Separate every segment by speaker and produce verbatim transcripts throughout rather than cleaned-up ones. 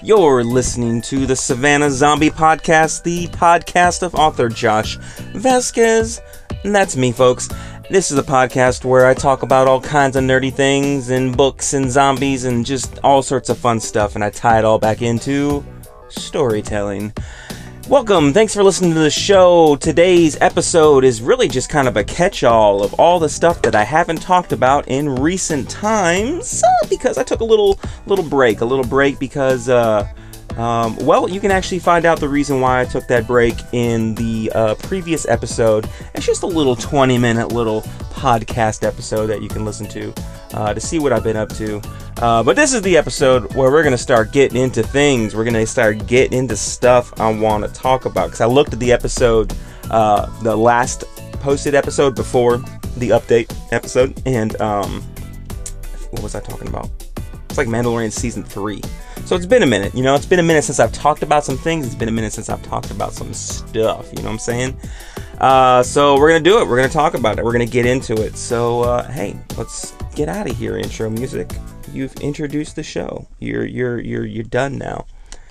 Speaker 1: You're listening to the Savannah Zombie Podcast, the podcast of author Josh Vasquez. And that's me, folks. This is a podcast where I talk about all kinds of nerdy things and books and zombies and just all sorts of fun stuff, and I tie it all back into storytelling. Welcome, thanks for listening to the show. Today's episode is really just kind of a catch-all of all the stuff that I haven't talked about in recent times, uh, because I took a little little break, a little break because, uh, um, well, you can actually find out the reason why I took that break in the uh, previous episode. It's just a little twenty minute little podcast episode that you can listen to uh, to see what I've been up to. Uh, but this is the episode where we're going to start getting into things. We're going to start getting into stuff I want to talk about. Because I looked at the episode, uh, the last posted episode before the update episode. And um, what was I talking about? It's like Mandalorian Season three. So it's been a minute, you know, it's been a minute since I've talked about some things. It's been a minute since I've talked about some stuff, you know what I'm saying? Uh, so we're going to do it. We're going to talk about it. We're going to get into it. So, uh, hey, let's get out of here, intro music. You've introduced the show. You're, you're, you're, you're done now.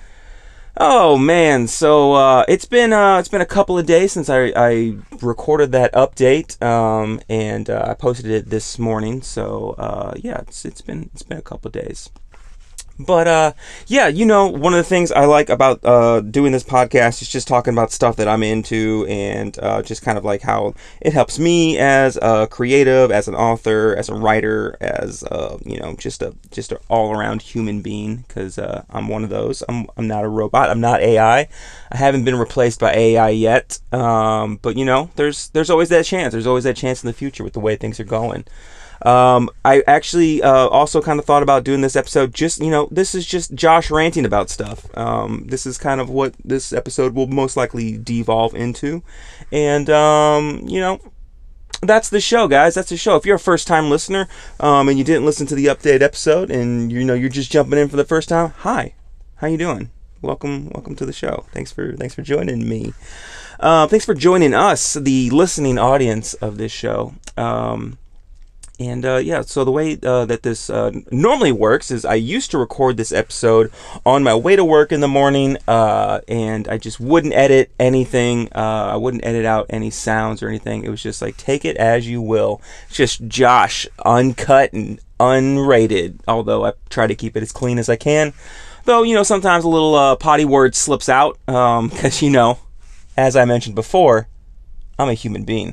Speaker 1: Oh man, so uh, it's been uh, it's been a couple of days since I, I recorded that update, um, and uh, I posted it this morning. So uh, yeah, it's it's been it's been a couple of days. But, uh, yeah, you know, one of the things I like about uh, doing this podcast is just talking about stuff that I'm into and uh, just kind of like how it helps me as a creative, as an author, as a writer, as, uh, you know, just a just an all-around human being, because uh, I'm one of those. I'm, I'm not a robot. I'm not A I. I haven't been replaced by A I yet, um, but, you know, there's, there's always that chance. There's always that chance in the future with the way things are going. Um, I actually, uh, also kind of thought about doing this episode just, you know, this is just Josh ranting about stuff. Um, this is kind of what this episode will most likely devolve into. And, um, you know, that's the show, guys. That's the show. If you're a first time listener, um, and you didn't listen to the update episode and, you know, you're just jumping in for the first time, hi, how you doing? Welcome, welcome to the show. Thanks for, thanks for joining me. Uh, thanks for joining us, the listening audience of this show. Um, And, uh, yeah, so the way uh, that this uh, normally works is I used to record this episode on my way to work in the morning, uh, and I just wouldn't edit anything. Uh, I wouldn't edit out any sounds or anything. It was just like, take it as you will. It's just Josh, uncut and unrated, although I try to keep it as clean as I can. Though, you know, sometimes a little uh, potty word slips out, because, um, you know, as I mentioned before, I'm a human being.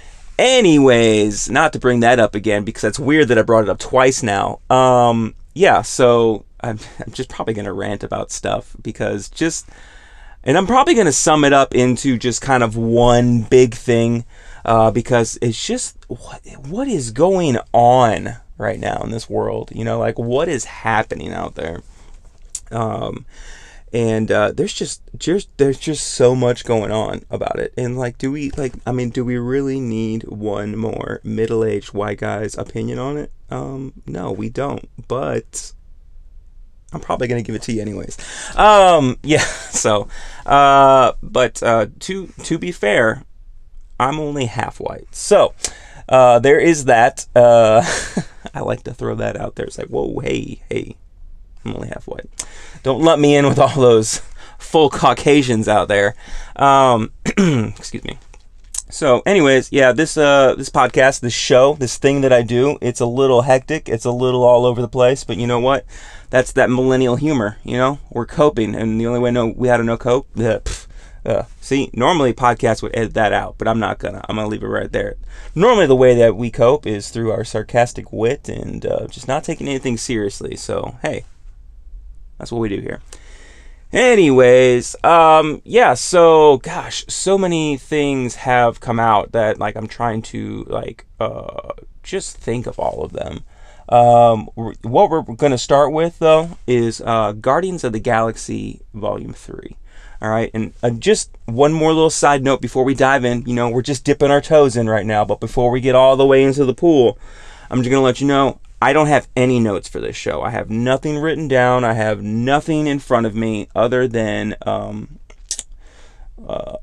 Speaker 1: Anyways, not to bring that up again, because that's weird that I brought it up twice now. Um, yeah, so I'm, I'm just probably going to rant about stuff because just, and I'm probably going to sum it up into just kind of one big thing, uh, because it's just, what, what is going on right now in this world? You know, like what is happening out there? Um, And uh, there's just, just there's just so much going on about it. And like, do we like? I mean, do we really need one more middle-aged white guy's opinion on it? Um, no, we don't. But I'm probably gonna give it to you anyways. Um, yeah. So, uh, but uh, to to be fair, I'm only half white. So uh, there is that. Uh, I like to throw that out there. It's like, whoa, hey, hey. I'm only half white. Don't let me in with all those full Caucasians out there. Um, excuse me. So, anyways, yeah, this uh, this podcast, this show, this thing that I do, it's a little hectic. It's a little all over the place. But you know what? That's that millennial humor. You know, we're coping, and the only way no we had to no cope. Uh, pff, uh, see, normally podcasts would edit that out, but I'm not gonna. I'm gonna leave it right there. Normally, the way that we cope is through our sarcastic wit and uh, just not taking anything seriously. So, hey. That's what we do here. Anyways, um, yeah, so, gosh, so many things have come out that, like, I'm trying to, like, uh, just think of all of them. Um, what we're going to start with, though, is uh, Guardians of the Galaxy Volume three. All right, and uh, just one more little side note before we dive in. You know, we're just dipping our toes in right now, but before we get all the way into the pool, I'm just going to let you know, I don't have any notes for this show. I have nothing written down. I have nothing in front of me other than um, uh,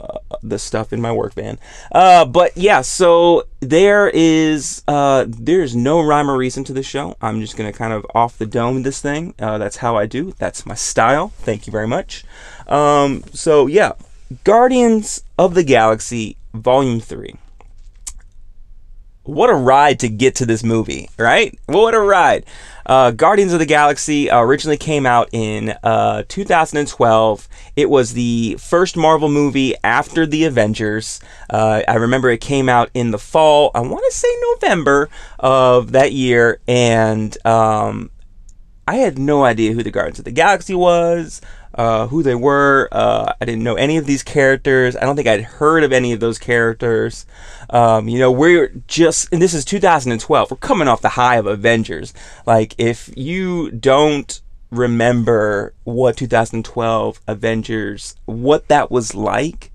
Speaker 1: the stuff in my work van. Uh, but yeah, so there is uh, there's no rhyme or reason to the show. I'm just gonna kind of off the dome this thing. Uh, that's how I do. That's my style. Thank you very much. Um, so yeah, Guardians of the Galaxy Volume three. What a ride to get to this movie, right? What a ride. Uh, Guardians of the Galaxy uh, originally came out in uh, two thousand twelve. It was the first Marvel movie after the Avengers. Uh, I remember it came out in the fall, I want to say November of that year, and um, I had no idea who the Guardians of the Galaxy was. Uh, who they were. Uh, I didn't know any of these characters. I don't think I'd heard of any of those characters. Um, you know, we're just, and this is two thousand twelve. We're coming off the high of Avengers. Like, if you don't remember what two thousand twelve Avengers, what that was like,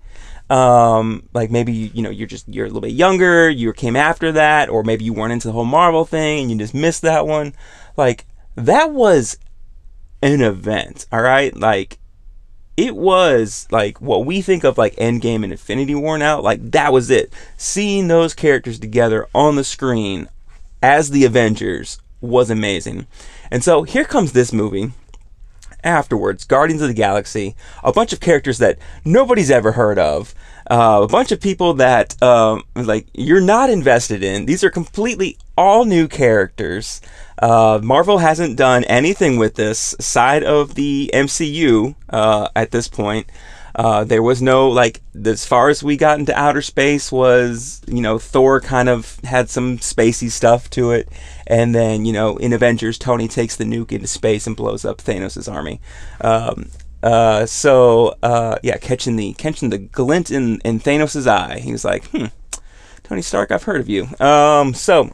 Speaker 1: um, like maybe, you know, you're just, you're a little bit younger, you came after that, or maybe you weren't into the whole Marvel thing and you just missed that one. Like, that was an event, all right? Like, it was like what we think of like Endgame and Infinity War now. Like, that was it. Seeing those characters together on the screen as the Avengers was amazing. And so here comes this movie afterwards, Guardians of the Galaxy, a bunch of characters that nobody's ever heard of, uh, a bunch of people that um, like you're not invested in. These are completely all new characters. Uh, Marvel hasn't done anything with this side of the M C U uh, at this point. Uh, there was no, like, as far as we got into outer space was, you know, Thor kind of had some spacey stuff to it. And then, you know, in Avengers, Tony takes the nuke into space and blows up Thanos' army. Um, uh, so, uh, yeah, catching the catching the glint in, in Thanos' eye. He was like, hmm, Tony Stark, I've heard of you. Um, so,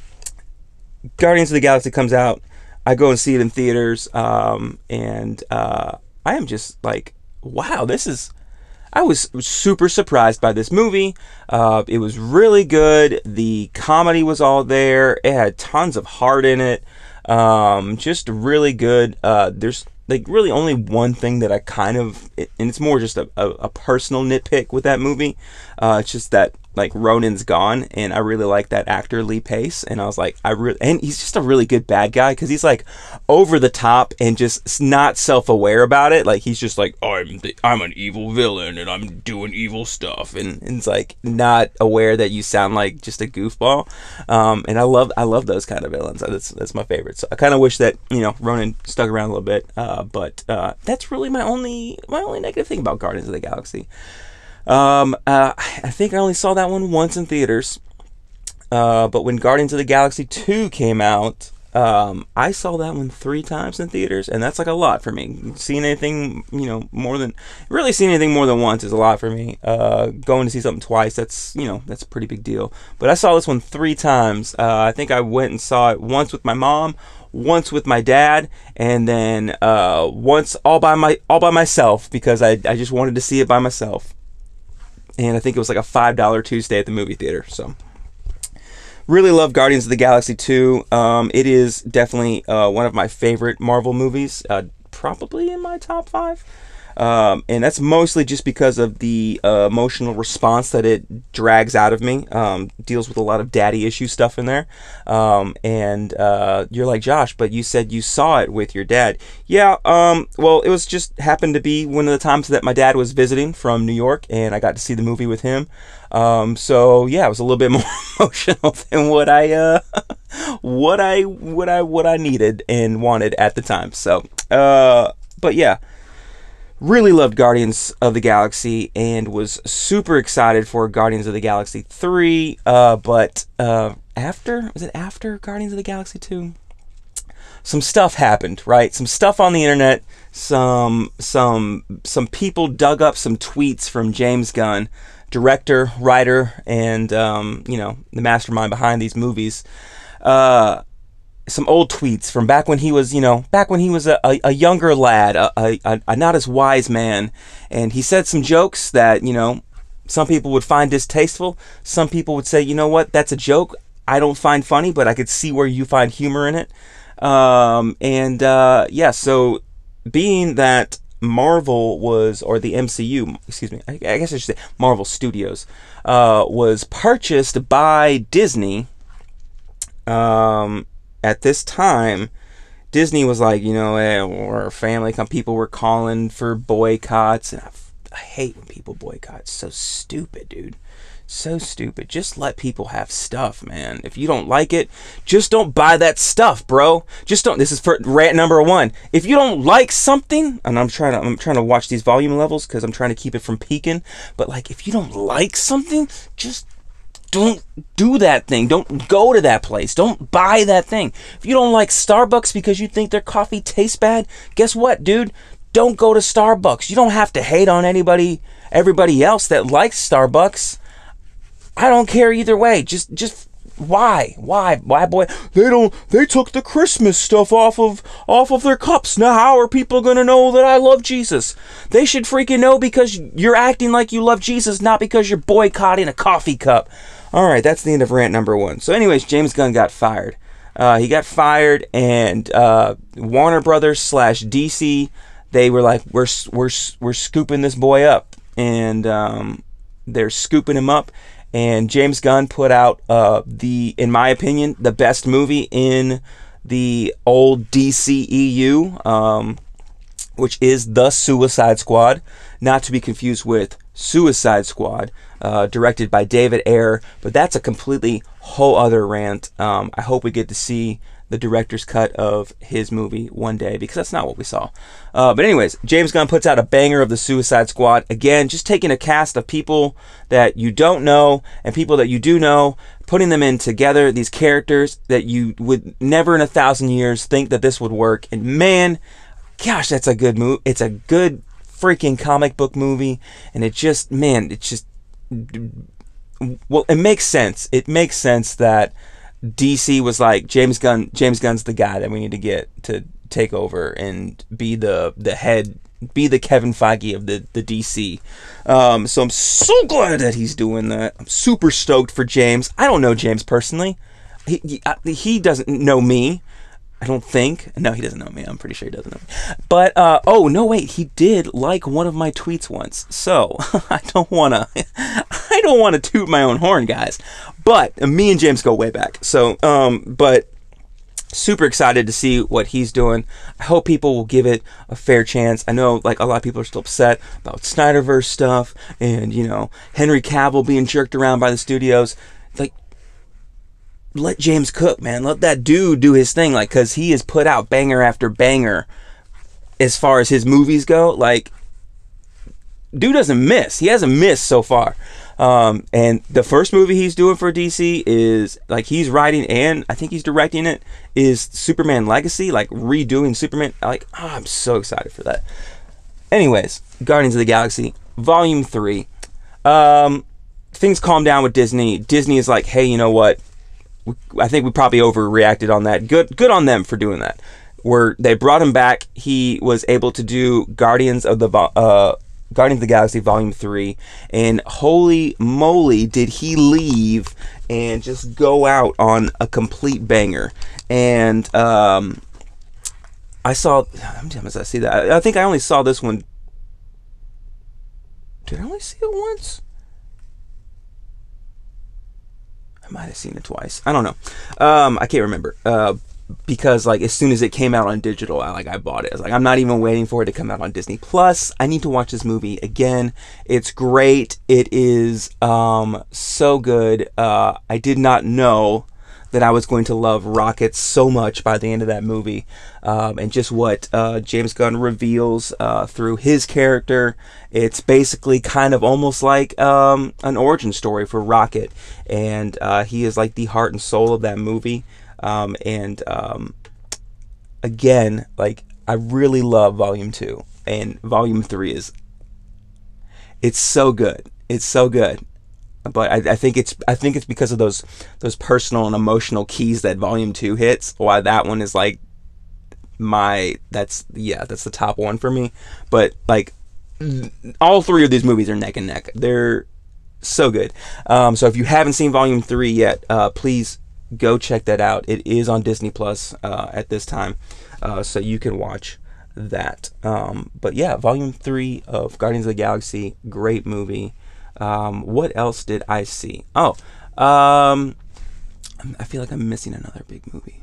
Speaker 1: Guardians of the Galaxy comes out. I go and see it in theaters. Um, and uh, I am just like, wow, this is, I was super surprised by this movie. Uh, it was really good. The comedy was all there. It had tons of heart in it. Um, just really good. Uh, there's like really only one thing that I kind of, and it's more just a, a, a personal nitpick with that movie. Uh, it's just that, like, Ronan's gone, and I really like that actor Lee Pace, and I was like, I really, and he's just a really good bad guy, because he's like over the top and just not self-aware about it. Like, he's just like, I'm the, I'm an evil villain and I'm doing evil stuff, and, and it's like not aware that you sound like just a goofball. Um, and I love I love those kind of villains. That's that's my favorite. So I kind of wish that, you know, Ronan stuck around a little bit, uh, but uh, that's really my only my only negative thing about Guardians of the Galaxy. Um, uh, I think I only saw that one once in theaters. Uh, but when Guardians of the Galaxy two came out, um, I saw that one three times in theaters, and that's like a lot for me. Seeing anything, you know, more than, really seeing anything more than once is a lot for me. Uh, going to see something twice, that's, you know, that's a pretty big deal. But I saw this one three times. Uh, I think I went and saw it once with my mom, once with my dad, and then, uh, once all by my, all by myself, because I, I just wanted to see it by myself. And I think it was like a five dollar Tuesday at the movie theater. So, really love Guardians of the Galaxy two. Um, it is definitely uh, one of my favorite Marvel movies. Uh, probably in my top five. Um, and that's mostly just because of the uh, emotional response that it drags out of me. Um, deals with a lot of daddy issue stuff in there. Um, and uh, you're like, Josh, but you said you saw it with your dad. Yeah, um, well, it was just happened to be one of the times that my dad was visiting from New York, and I got to see the movie with him. Um, so yeah, it was a little bit more emotional than what I, uh, what I, what I, what I needed and wanted at the time. So, uh, but yeah. Really loved Guardians of the Galaxy and was super excited for Guardians of the Galaxy three. Uh, but uh, after, was it after Guardians of the Galaxy two? Some stuff happened, right? Some stuff on the internet. Some some some people dug up some tweets from James Gunn, director, writer, and um, you know, the mastermind behind these movies. Uh, some old tweets from back when he was, you know, back when he was a, a, a younger lad, a, a, a not as wise man. And he said some jokes that, you know, some people would find distasteful. Some people would say, you know what, that's a joke I don't find funny, but I could see where you find humor in it. Um, and, uh, yeah, so being that Marvel was, or the M C U, excuse me, I, I guess I should say Marvel Studios, uh, was purchased by Disney. Um, at this time, Disney was like, you know, eh, we're a family. Some people were calling for boycotts, and I, I hate when people boycott. It's so stupid, dude. So stupid. Just let people have stuff, man. If you don't like it, just don't buy that stuff, bro. Just don't. This is for rant number one. If you don't like something, and I'm trying to, I'm trying to watch these volume levels because I'm trying to keep it from peaking. But like, if you don't like something, just don't do that thing. Don't go to that place. Don't buy that thing. If you don't like Starbucks because you think their coffee tastes bad, guess what, dude? Don't go to Starbucks. You don't have to hate on anybody, everybody else that likes Starbucks. I don't care either way. Just, just why, why, why, boy? They don't. They took the Christmas stuff off of off of their cups. Now how are people gonna know that I love Jesus? They should freaking know because you're acting like you love Jesus, not because you're boycotting a coffee cup. All right, that's the end of rant number one. So, anyways, James Gunn got fired. Uh, he got fired, and uh, Warner Brothers slash D C, they were like, we're we're we're scooping this boy up, and um, they're scooping him up. And James Gunn put out uh, the, in my opinion, the best movie in the old D C E U, um, which is The Suicide Squad, not to be confused with Suicide Squad, uh, directed by David Ayer. But that's a completely whole other rant. Um, I hope we get to see the director's cut of his movie one day, because that's not what we saw. Uh, but anyways, James Gunn puts out a banger of The Suicide Squad. Again, just taking a cast of people that you don't know and people that you do know, putting them in together, these characters that you would never in a thousand years think that this would work. And man, gosh, that's a good movie. It's a good freaking comic book movie. And it just, man, it just, well, it makes sense. It makes sense that D C was like, James Gunn James Gunn's the guy that we need to get to take over and be the the head, be the Kevin Feige of the the D C. Um, so I'm so glad that he's doing that. I'm super stoked for James. I don't know James personally. He he, he doesn't know me. I don't think. No, he doesn't know me. I'm pretty sure he doesn't know me. But, uh, oh, no, wait. He did like one of my tweets once. So, I don't want to, I don't want to toot my own horn, guys. But, me and James go way back. So, um, but, super excited to see what he's doing. I hope people will give it a fair chance. I know, like, a lot of people are still upset about Snyderverse stuff. And, you know, Henry Cavill being jerked around by the studios. Like, let James cook, man. Let that dude do his thing, like, because he has put out banger after banger as far as his movies go. Like, dude doesn't miss. He hasn't missed so far. Um, and the first movie he's doing for D C is, like, he's writing and I think he's directing it, is Superman Legacy, like, redoing Superman. Like, oh, I'm so excited for that. Anyways, Guardians of the Galaxy, Volume three. Um, things calm down with Disney. Disney is like, hey, you know what? I think we probably overreacted on that. Good good on them for doing that. Where they brought him back. He was able to do Guardians of the uh, Guardians of the Galaxy Volume three. And holy moly, did he leave and just go out on a complete banger. And um, I saw... How many times did I see that? I, I think I only saw this one... Did I only see it once? I might have seen it twice. I don't know. Um, I can't remember. Uh, because, like, as soon as it came out on digital, I, like, I bought it. I was like, I'm not even waiting for it to come out on Disney Plus. I need to watch this movie again. It's great. It is um, so good. Uh, I did not know that I was going to love Rocket so much by the end of that movie. Um, and just what uh, James Gunn reveals uh, through his character. It's basically kind of almost like um, an origin story for Rocket. And uh, he is like the heart and soul of that movie. Um, and um, again, like, I really love Volume two. And Volume three is... It's so good. It's so good. But I, I think it's I think it's because of those those personal and emotional keys that Volume two hits. Why that one is like my that's yeah that's the top one for me. But like all three of these movies are neck and neck. They're so good. Um, so if you haven't seen Volume three yet, uh, please go check that out. It is on Disney Plus uh, at this time, uh, so you can watch that. Um, but yeah, Volume three of Guardians of the Galaxy, great movie. Um, what else did I see? Oh, um, I feel like I'm missing another big movie.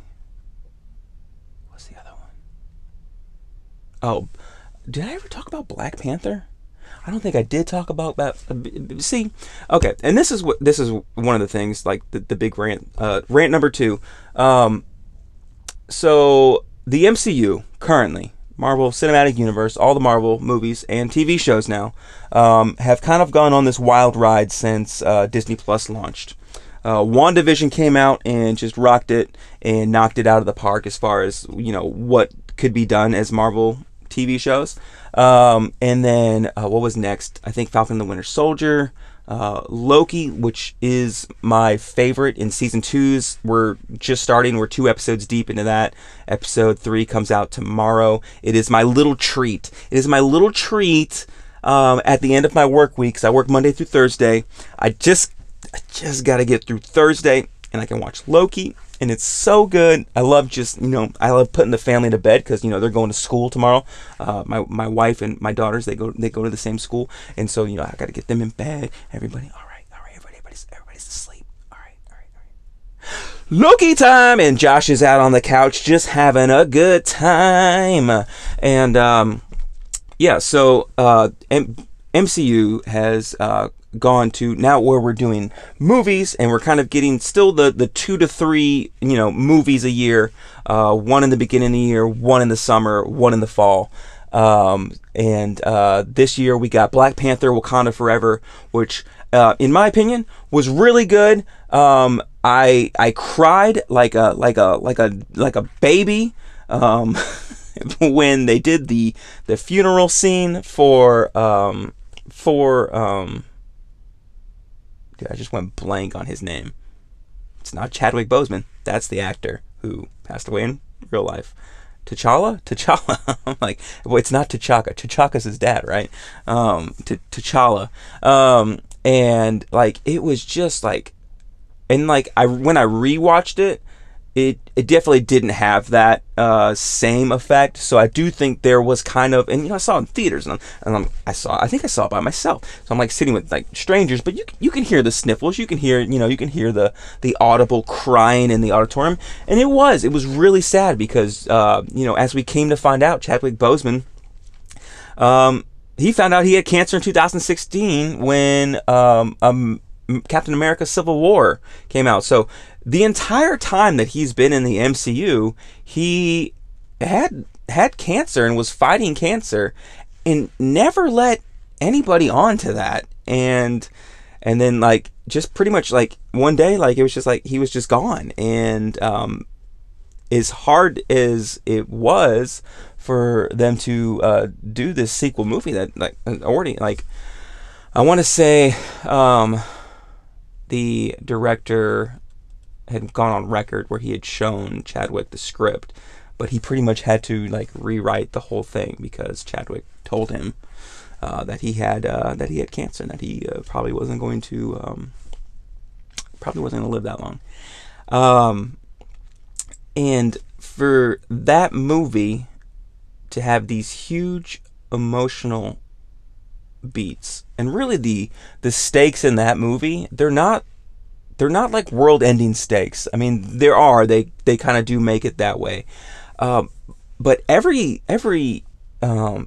Speaker 1: What's the other one? Oh, did I ever talk about Black Panther? I don't think I did talk about that. See, okay, and this is what this is one of the things, like the, the big rant. Uh, rant number two. Um, so the M C U currently, Marvel Cinematic Universe, all the Marvel movies and T V shows now, um, have kind of gone on this wild ride since uh, Disney Plus launched. Uh, WandaVision came out and just rocked it and knocked it out of the park as far as, you know, what could be done as Marvel T V shows. Um, and then uh, what was next? I think Falcon and the Winter Soldier, uh, Loki, which is my favorite in season twos. We're just starting. We're two episodes deep into that. Episode three comes out tomorrow. It is my little treat. It is my little treat um, at the end of my work week, 'cause I work Monday through Thursday. I just, I just got to get through Thursday, and I can watch Loki. And it's so good. I love just, you know, I love putting the family to bed because, you know, they're going to school tomorrow. Uh, my my wife and my daughters, they go they go to the same school. And so, you know, I got to get them in bed. Everybody, all right, all right, everybody, everybody's, everybody's asleep. All right, all right, all right. Loki time! And Josh is out on the couch just having a good time. And, um, yeah, so uh, M- MCU has... Uh, gone to now where we're doing movies, and we're kind of getting still the the two to three, you know, movies a year, uh one in the beginning of the year, one in the summer, one in the fall. Um and uh this year we got Black Panther Wakanda Forever, which uh in my opinion was really good. um i i cried like a like a like a like a baby um when they did the the funeral scene for um for um I just went blank on his name. It's not Chadwick Boseman. That's the actor who passed away in real life. T'Challa? T'Challa. I'm like, well, it's not T'Chaka. T'Chaka's his dad, right? Um, T- T'Challa. Um, and like, it was just like, and like, I when I rewatched it, it it definitely didn't have that uh, same effect. So I do think there was kind of, and you know, I saw it in theaters, and, I'm, and I'm, I saw, I think I saw it by myself. So I'm like sitting with like strangers, but you you can hear the sniffles, you can hear, you know, you can hear the the audible crying in the auditorium, and it was it was really sad because uh, you know, as we came to find out, Chadwick Boseman, um, he found out he had cancer in two thousand sixteen when um, um Captain America: Civil War came out. So the entire time that he's been in the M C U, he had had cancer and was fighting cancer and never let anybody onto that. And and then like just pretty much like one day, like it was just like he was just gone. And um as hard as it was for them to uh do this sequel movie that like already, like I want to say um the director had gone on record where he had shown Chadwick the script, but he pretty much had to like rewrite the whole thing because Chadwick told him uh, that he had uh, that he had cancer and that he uh, probably wasn't going to um, probably wasn't going to live that long. Um, and for that movie to have these huge emotional beats, and really the the stakes in that movie, they're not they're not like world-ending stakes. I mean, there are, they they kind of do make it that way, um, but every every um,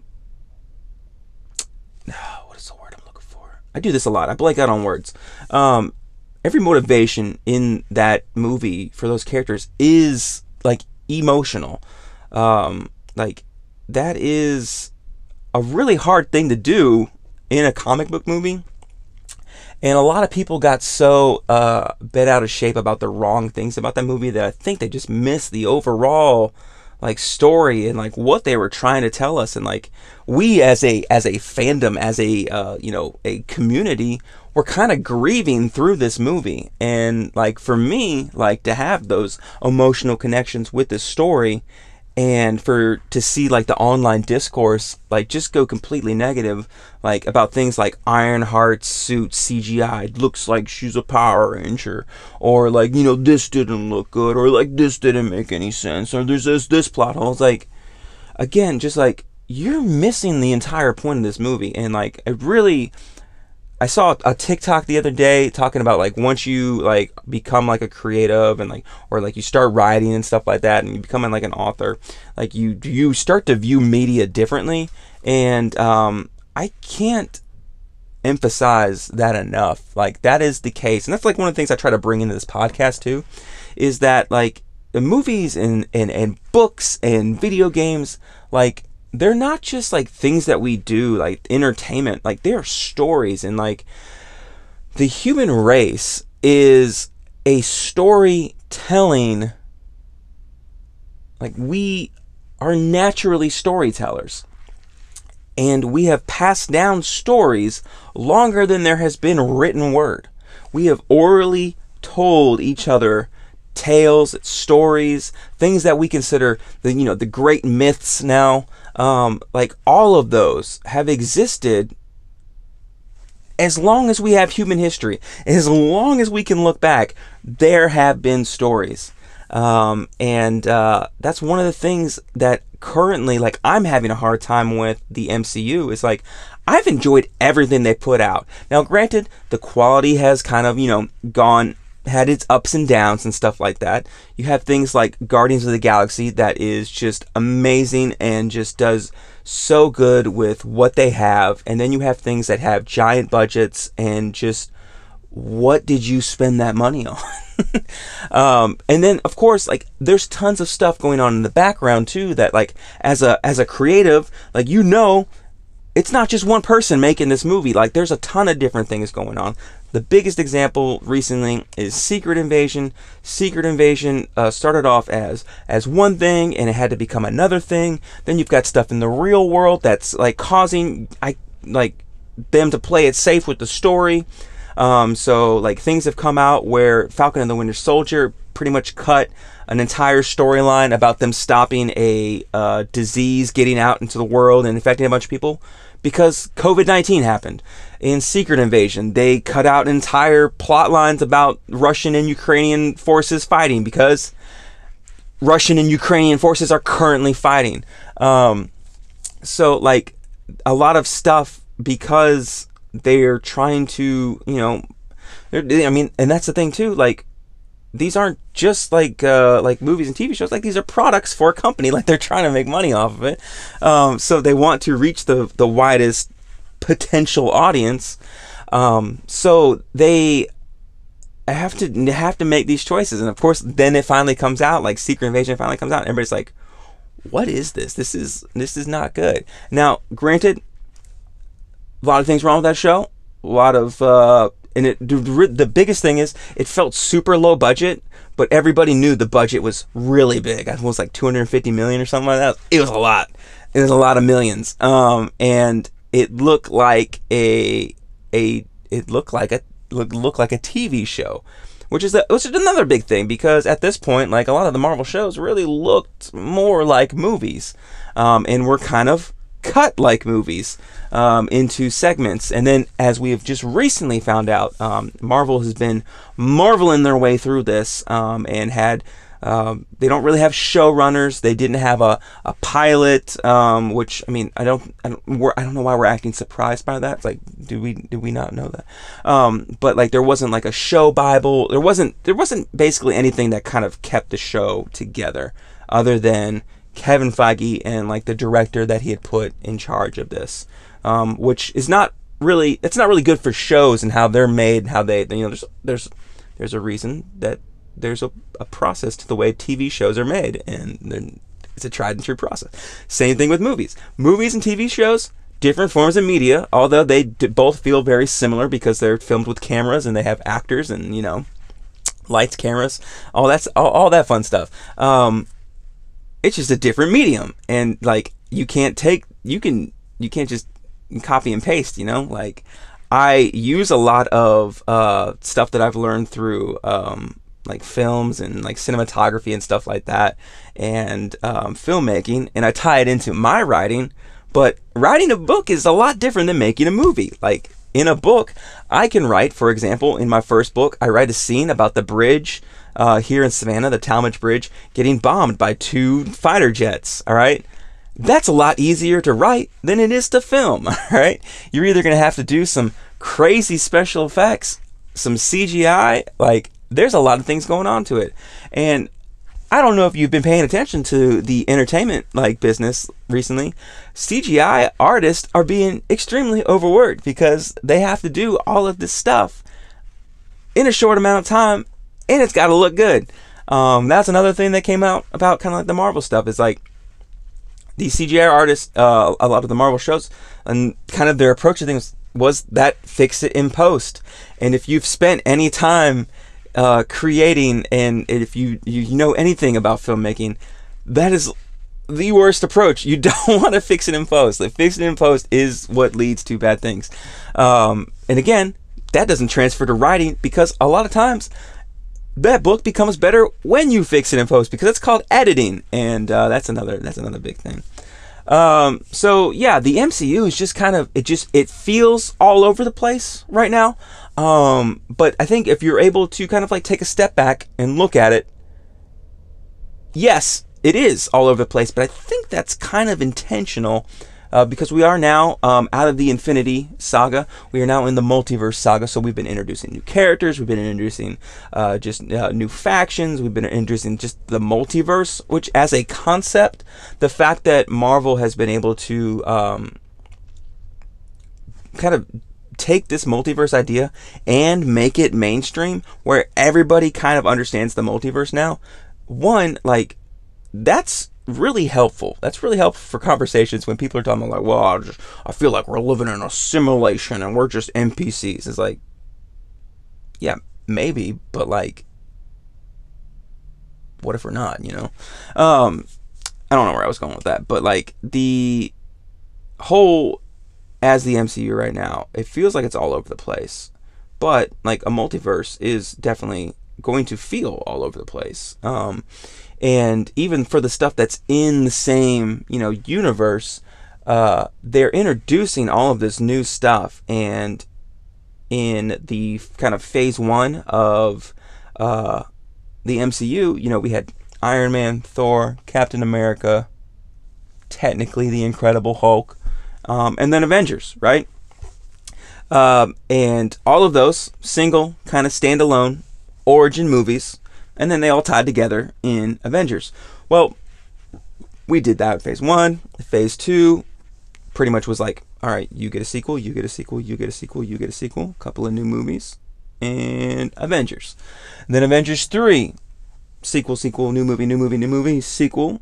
Speaker 1: what is the word I'm looking for? I do this a lot. I blank out on words. Um, every motivation in that movie for those characters is like emotional. Um, like that is a really hard thing to do in a comic book movie. And a lot of people got so uh, bent out of shape about the wrong things about that movie that I think they just missed the overall like story and like what they were trying to tell us. And like we as a as a fandom, as a uh, you know, a community, we're kind of grieving through this movie. And like for me, like to have those emotional connections with this story, and for to see like the online discourse like just go completely negative, like about things like Ironheart's suit C G I looks like she's a Power Ranger, or like, you know, this didn't look good, or like this didn't make any sense, or there's this this plot hole. It's like, again, just like, you're missing the entire point of this movie. And like, it really, I saw a TikTok the other day talking about like, once you like become like a creative and like, or like you start writing and stuff like that, and you become like an author, like you you start to view media differently. And um, I can't emphasize that enough. Like, that is the case, and that's like one of the things I try to bring into this podcast too, is that like the movies and and and books and video games, like, they're not just like things that we do, like entertainment, like they are stories. And like, the human race is a storytelling, like, we are naturally storytellers, and we have passed down stories longer than there has been written word. We have orally told each other tales, stories, things that we consider the, you know, the great myths now. Um, like, all of those have existed as long as we have human history. As long as we can look back, there have been stories. Um, and uh, that's one of the things that currently, like, I'm having a hard time with the M C U, is like, I've enjoyed everything they put out. Now, granted, the quality has kind of, you know, gone, had its ups and downs and stuff like that. You have things like Guardians of the Galaxy that is just amazing and just does so good with what they have. And then you have things that have giant budgets and just, what did you spend that money on? um, and then, of course, like, there's tons of stuff going on in the background too, that like, as a as a creative, like, you know, it's not just one person making this movie. Like, there's a ton of different things going on. The biggest example recently is Secret Invasion. Secret Invasion uh, started off as as one thing, and it had to become another thing. Then you've got stuff in the real world that's like causing I like them to play it safe with the story. Um, so like, things have come out where Falcon and the Winter Soldier pretty much cut an entire storyline about them stopping a uh, disease getting out into the world and infecting a bunch of people, because COVID nineteen happened. In Secret Invasion, they cut out entire plot lines about Russian and Ukrainian forces fighting, because Russian and Ukrainian forces are currently fighting. Um, so like, a lot of stuff, because they're trying to, you know, I mean, and that's the thing too, like, these aren't just like uh, like movies and T V shows. Like, these are products for a company. Like, they're trying to make money off of it. Um, so they want to reach the the widest potential audience. Um, so they have to have to make these choices. And of course, then it finally comes out. Like, Secret Invasion finally comes out, and everybody's like, "What is this? This is this is not good." Now, granted, a lot of things wrong with that show. A lot of uh, And it, the biggest thing is, it felt super low budget, but everybody knew the budget was really big. I think it was like two hundred fifty million or something like that. It was a lot. It was a lot of millions. Um, and it looked like a a it looked like a look looked like a T V show, which is a, which is another big thing, because at this point, like, a lot of the Marvel shows really looked more like movies, um, and were kind of cut like movies um, into segments. And then, as we have just recently found out, um, Marvel has been marveling their way through this, um, and had um, they don't really have showrunners. They didn't have a, a pilot, um, which, I mean, I don't I don't, we're, I don't know why we're acting surprised by that. It's like, do we do we not know that? Um, but like, there wasn't like a show Bible. There wasn't there wasn't basically anything that kind of kept the show together, other than Kevin Feige and like the director that he had put in charge of this, um, which is not really, it's not really good for shows and how they're made, how they, you know, there's there's there's a reason that there's a, a process to the way T V shows are made, and then it's a tried and true process. Same thing with movies. Movies and T V shows, different forms of media, although they d- both feel very similar, because they're filmed with cameras and they have actors and, you know, lights, cameras, all that's all, all that fun stuff. Um, It's just a different medium, and like, you can't take, you can, you can't just copy and paste, you know. Like, I use a lot of uh, stuff that I've learned through um, like films and like cinematography and stuff like that, and um, filmmaking, and I tie it into my writing. But writing a book is a lot different than making a movie. Like, in a book, I can write, for example, in my first book, I write a scene about the bridge Uh, here in Savannah, the Talmadge Bridge, getting bombed by two fighter jets. All right, that's a lot easier to write than it is to film, right? You're either going to have to do some crazy special effects, some C G I, like there's a lot of things going on to it. And I don't know if you've been paying attention to the entertainment like business recently. C G I artists are being extremely overworked because they have to do all of this stuff in a short amount of time, and it's got to look good. Um, that's another thing that came out about kind of like the Marvel stuff. Is like these C G I artists, uh, a lot of the Marvel shows, and kind of their approach to things was that fix it in post. And if you've spent any time uh, creating, and if you you know anything about filmmaking, that is the worst approach. You don't want to fix it in post. Like, fix it in post is what leads to bad things. Um, and again, that doesn't transfer to writing, because a lot of times that book becomes better when you fix it in post, because it's called editing, and uh, that's another that's another big thing. Um, so yeah, the M C U is just kind of, it just it feels all over the place right now. Um, but I think if you're able to kind of like take a step back and look at it, yes, it is all over the place, but I think that's kind of intentional. Uh, because we are now um, out of the Infinity Saga. We are now in the Multiverse Saga. So we've been introducing new characters. We've been introducing uh, just uh, new factions. We've been introducing just the multiverse, which as a concept, the fact that Marvel has been able to um, kind of take this multiverse idea and make it mainstream, where everybody kind of understands the multiverse now. One, like, that's really helpful. That's really helpful for conversations when people are talking about, like, well, I, just, I feel like we're living in a simulation and we're just N P Cs. It's like, yeah, maybe, but like, what if we're not, you know? Um, I don't know where I was going with that, but like the whole, as the M C U right now, it feels like it's all over the place, but like a multiverse is definitely going to feel all over the place. Um, And even for the stuff that's in the same, you know, universe, uh, they're introducing all of this new stuff. And in the kind of phase one of uh, the M C U, you know, we had Iron Man, Thor, Captain America, technically the Incredible Hulk, um, and then Avengers, right? Um, and all of those single kind of standalone origin movies. And then they all tied together in Avengers. Well, we did that in phase one. Phase two pretty much was like, all right, you get a sequel, you get a sequel, you get a sequel, you get a sequel, a couple of new movies, and Avengers. And then Avengers three, sequel, sequel, new movie, new movie, new movie, sequel,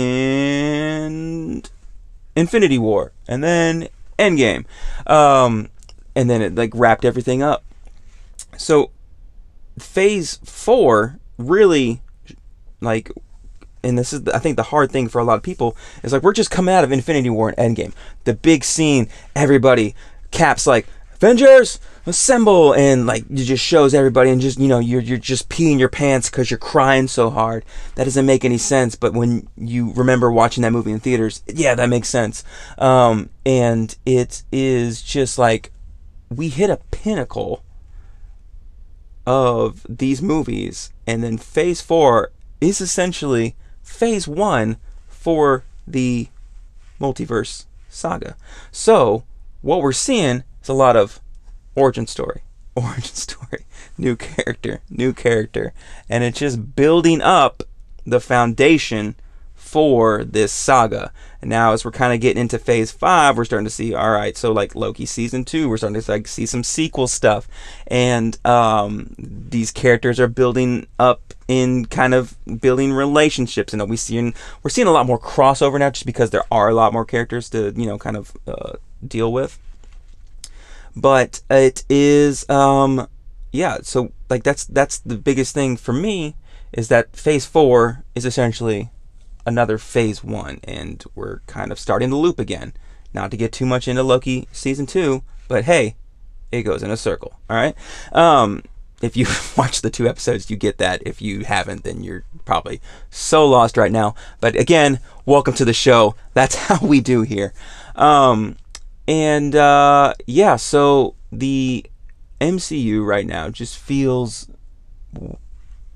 Speaker 1: and Infinity War. And then Endgame. Um, and then it like wrapped everything up. So phase four really, like, and this is I think the hard thing for a lot of people, is like, we're just coming out of Infinity War and Endgame, the big scene, everybody, Cap's like, Avengers assemble, and like it just shows everybody, and just, you know, you're you're just peeing your pants because you're crying so hard. That doesn't make any sense, but when you remember watching that movie in theaters, yeah, that makes sense. Um, and it is just like, we hit a pinnacle of these movies, and then phase four is essentially phase one for the multiverse saga. So what we're seeing is a lot of origin story, origin story, new character, new character, and it's just building up the foundation for this saga. And now as we're kind of getting into phase five, we're starting to see, all right, so like Loki season two, we're starting to like see some sequel stuff, and um, these characters are building up in kind of building relationships, and we seeing we're seeing a lot more crossover now, just because there are a lot more characters to, you know, kind of uh, deal with. But it is, um, yeah. So like that's that's the biggest thing for me, is that phase four is essentially another phase one, and we're kind of starting the loop again. Not to get too much into Loki season two, but hey, it goes in a circle. All right. Um, if you watch the two episodes, you get that. If you haven't, then you're probably so lost right now. But again, welcome to the show. That's how we do here. Um, and uh, yeah, so the M C U right now just feels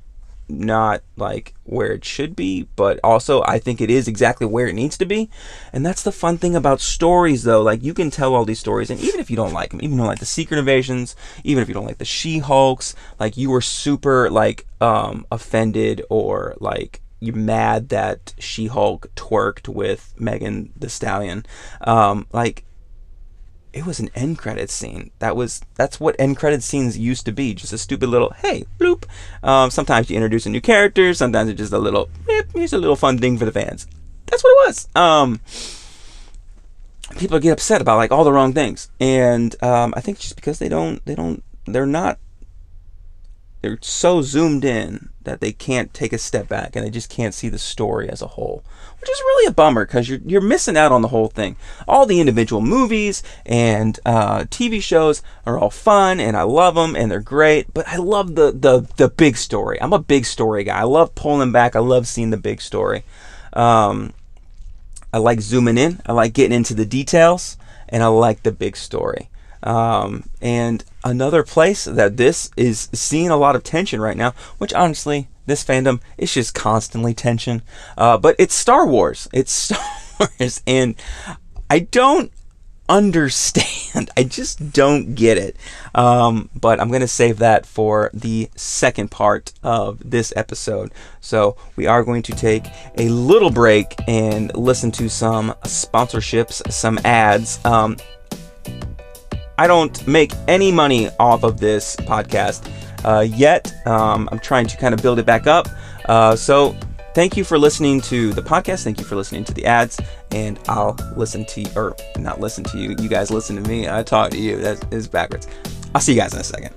Speaker 1: not like where it should be, but also I think it is exactly where it needs to be. And that's the fun thing about stories, though. Like, you can tell all these stories, and even if you don't like them, even if you don't like the Secret Invasions, even if you don't like the She-Hulks, like, you were super like um offended, or like you're mad that She-Hulk twerked with Megan Thee Stallion, um like, it was an end credits scene. That was that's what end credits scenes used to be. Just a stupid little hey bloop. Um, sometimes you introduce a new character. Sometimes it's just a little eh, here's a little fun thing for the fans. That's what it was. Um, people get upset about like all the wrong things, and um, I think just because they don't they don't they're not they're so zoomed in that they can't take a step back, and they just can't see the story as a whole, which is really a bummer, because you're you're missing out on the whole thing. All the individual movies and uh, T V shows are all fun, and I love them, and they're great. But I love the the the big story. I'm a big story guy. I love pulling back. I love seeing the big story. Um, I like zooming in. I like getting into the details, and I like the big story. Um, and another place that this is seeing a lot of tension right now, which honestly, this fandom is just constantly tension. Uh, but it's Star Wars. It's Star Wars, and I don't understand. I just don't get it. Um, but I'm going to save that for the second part of this episode. So we are going to take a little break and listen to some sponsorships, some ads. Um, I don't make any money off of this podcast uh, yet. Um, I'm trying to kind of build it back up. Uh, so thank you for listening to the podcast. Thank you for listening to the ads. And I'll listen to you, or not listen to you. You guys listen to me. I talk to you. That is backwards. I'll see you guys in a second.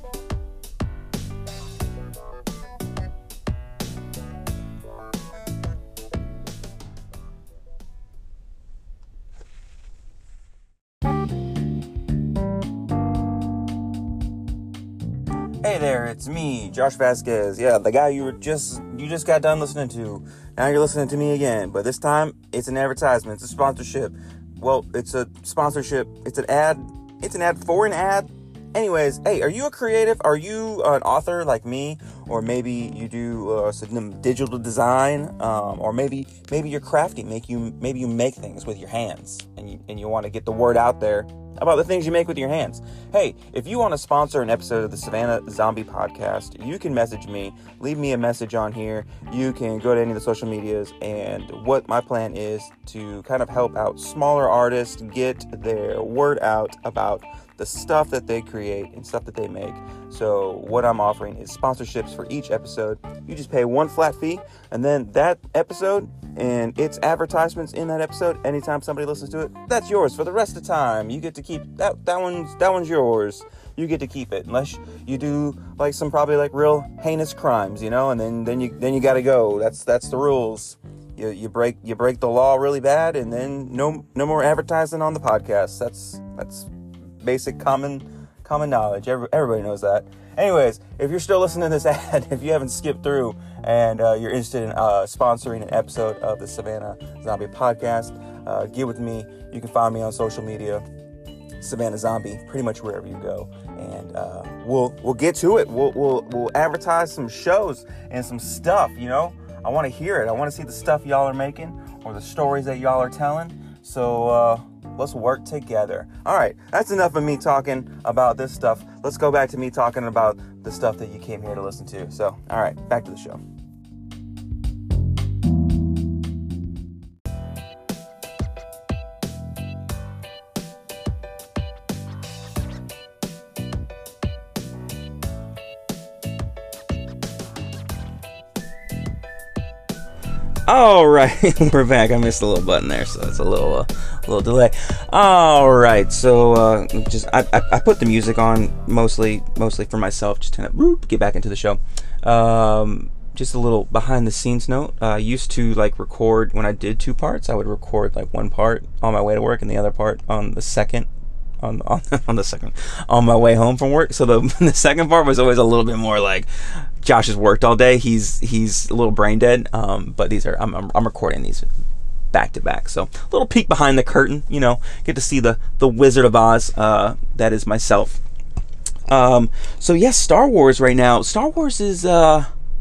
Speaker 1: Hey there, it's me, Josh Vasquez. Yeah, the guy you were just you just got done listening to. Now you're listening to me again, but this time it's an advertisement. It's a sponsorship. Well, it's a sponsorship. It's an ad. It's an ad for an ad. Anyways, hey, are you a creative? Are you an author like me? Or maybe you do uh, some digital design, um, or maybe maybe you're crafty. Make you maybe you make things with your hands, and you and you want to get the word out there about the things you make with your hands. Hey, if you want to sponsor an episode of the Savannah Zombie Podcast, you can message me, leave me a message on here. You can go to any of the social medias, and what my plan is to kind of help out smaller artists get their word out about the stuff that they create and stuff that they make. So what I'm offering is sponsorships for each episode. You just pay one flat fee, and then that episode and its advertisements in that episode, anytime somebody listens to it, that's yours for the rest of the time. You get to keep that that one's that one's yours. You get to keep it, unless you do like some probably like real heinous crimes, you know, and then then you then you got to go. That's that's the rules. You you break you break the law really bad, and then no no more advertising on the podcast. That's that's basic common common knowledge. Every, everybody knows that. Anyways, if you're still listening to this ad, if you haven't skipped through and uh, you're interested in uh, sponsoring an episode of the Savannah Zombie Podcast, uh, get with me. You can find me on social media, Savannah Zombie, pretty much wherever you go, and uh, we'll we'll get to it. We'll we'll we'll advertise some shows and some stuff. You know, I want to hear it. I want to see the stuff y'all are making or the stories that y'all are telling. So. Uh, Let's work together. All right, that's enough of me talking about this stuff. Let's go back to me talking about the stuff that you came here to listen to. So, all right, back to the show. All right, we're back. I missed a little button there, so it's a little, uh, little delay. All right, so uh, just I, I I put the music on mostly mostly for myself, just to kind of get back into the show. Um, just a little behind the scenes note. Uh, I used to like record when I did two parts. I would record like one part on my way to work and the other part on the second. On, on on the second on my way home from work. So the the second part was always a little bit more like Josh has worked all day. He's he's a little brain dead. Um, but these are I'm I'm, I'm recording these back to back. So a little peek behind the curtain. You know, get to see the the Wizard of Oz. Uh, that is myself. Um, so yes, Star Wars right now. Star Wars is uh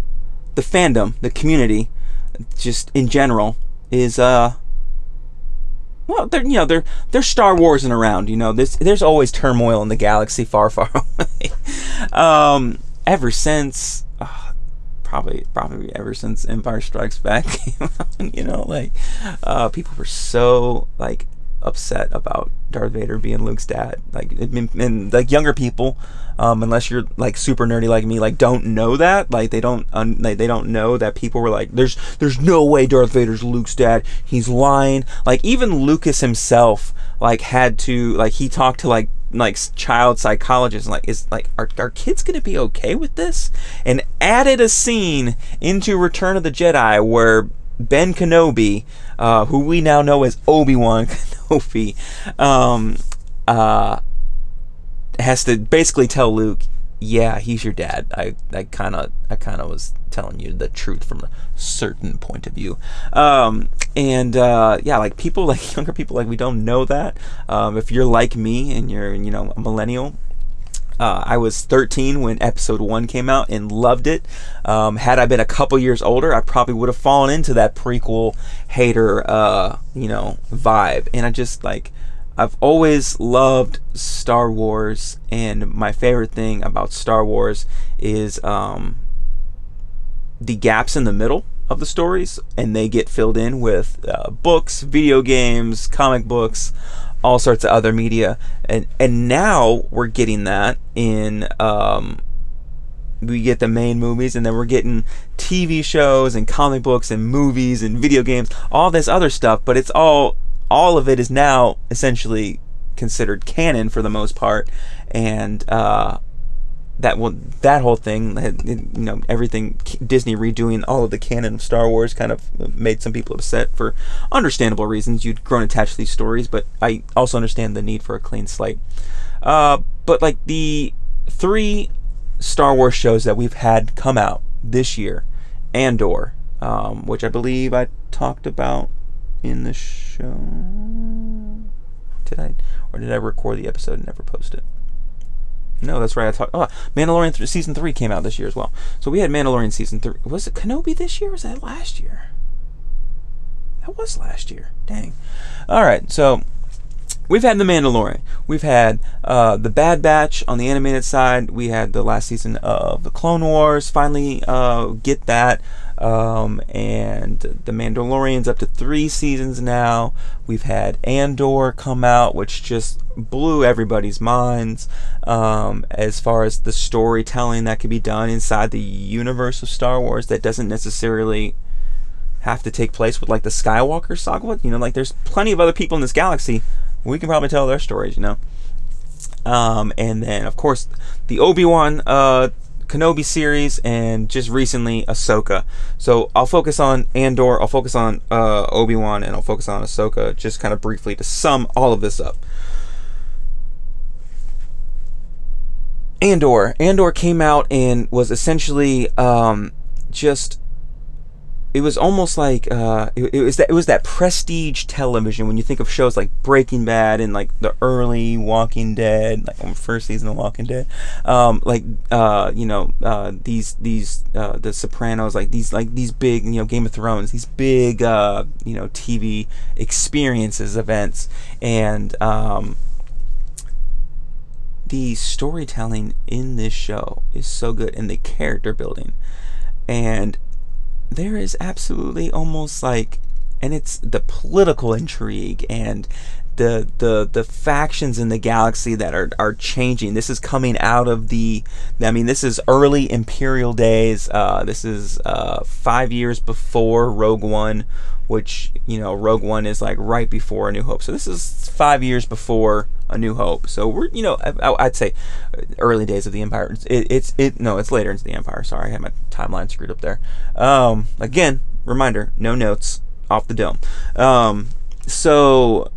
Speaker 1: the fandom, the community, just in general, is uh well, they're you know they're they're Star Warsing around. You know, there's there's always turmoil in the galaxy far, far away. um, ever since, uh, probably probably ever since Empire Strikes Back came out, you know, like uh, people were so like upset about Darth Vader being Luke's dad. Like, and, and like younger people, um, unless you're like super nerdy like me, like don't know that. Like they don't, un, like, they don't know that people were like, "There's, there's no way Darth Vader's Luke's dad. He's lying." Like even Lucas himself, like had to, like he talked to like like child psychologists, and like is like are are kids gonna be okay with this? And added a scene into Return of the Jedi where Ben Kenobi, uh, who we now know as Obi-Wan Kenobi, um, uh, has to basically tell Luke, "Yeah, he's your dad. I, I kind of, I kind of was telling you the truth from a certain point of view." Um, and uh, yeah, like people, like younger people, like we don't know that. Um, if you're like me and you're, you know, a millennial. Uh, I was thirteen when episode one came out and loved it. Um, had I been a couple years older, I probably would have fallen into that prequel hater, uh, you know, vibe. And I just like, I've always loved Star Wars, and my favorite thing about Star Wars is um, the gaps in the middle of the stories, and they get filled in with uh, books, video games, comic books, all sorts of other media, and and now we're getting that in um we get the main movies, and then we're getting T V shows and comic books and movies and video games, all this other stuff, but it's all all of it is now essentially considered canon for the most part. And uh that well, that whole thing, you know, everything Disney redoing all of the canon of Star Wars kind of made some people upset for understandable reasons. You'd grown attached to these stories, but I also understand the need for a clean slate. Uh, but like the three Star Wars shows that we've had come out this year, Andor, um, which I believe I talked about in the show. Did I, or did I record the episode and never post it? No, that's right. I talked. Oh, Mandalorian th- season three came out this year as well. So we had Mandalorian season three. Was it Kenobi this year? Or was that last year? That was last year. Dang. All right. So we've had the Mandalorian. We've had uh, the Bad Batch on the animated side. We had the last season of the Clone Wars. Finally, uh, get that. Um, and the Mandalorian's up to three seasons now. We've had Andor come out, which just blew everybody's minds um, as far as the storytelling that could be done inside the universe of Star Wars that doesn't necessarily have to take place with like the Skywalker saga. You know, like there's plenty of other people in this galaxy. We can probably tell their stories, you know. Um, and then, of course, the Obi-Wan uh, Kenobi series, and just recently Ahsoka. So I'll focus on Andor, I'll focus on uh, Obi-Wan, and I'll focus on Ahsoka just kind of briefly to sum all of this up. Andor. Andor came out and was essentially um, just... It was almost like uh, it, it was that it was that prestige television when you think of shows like Breaking Bad and like the early Walking Dead, like on the first season of Walking Dead, um, like uh, you know uh, these these uh, the Sopranos, like these like these big, you know, Game of Thrones, these big uh, you know T V experiences, events, and um, the storytelling in this show is so good, and the character building, and there is absolutely almost like, and it's the political intrigue and the the the factions in the galaxy that are are changing. This is coming out of the, I mean, this is early Imperial days. Uh, this is uh, five years before Rogue One, which, you know, Rogue One is like right before A New Hope. So this is five years before A New Hope. So we're, you know, I, I'd say early days of the Empire. It, it's it no, it's later into the Empire. Sorry, I had my timeline screwed up there. Um, again, reminder: no notes, off the dome. Um, so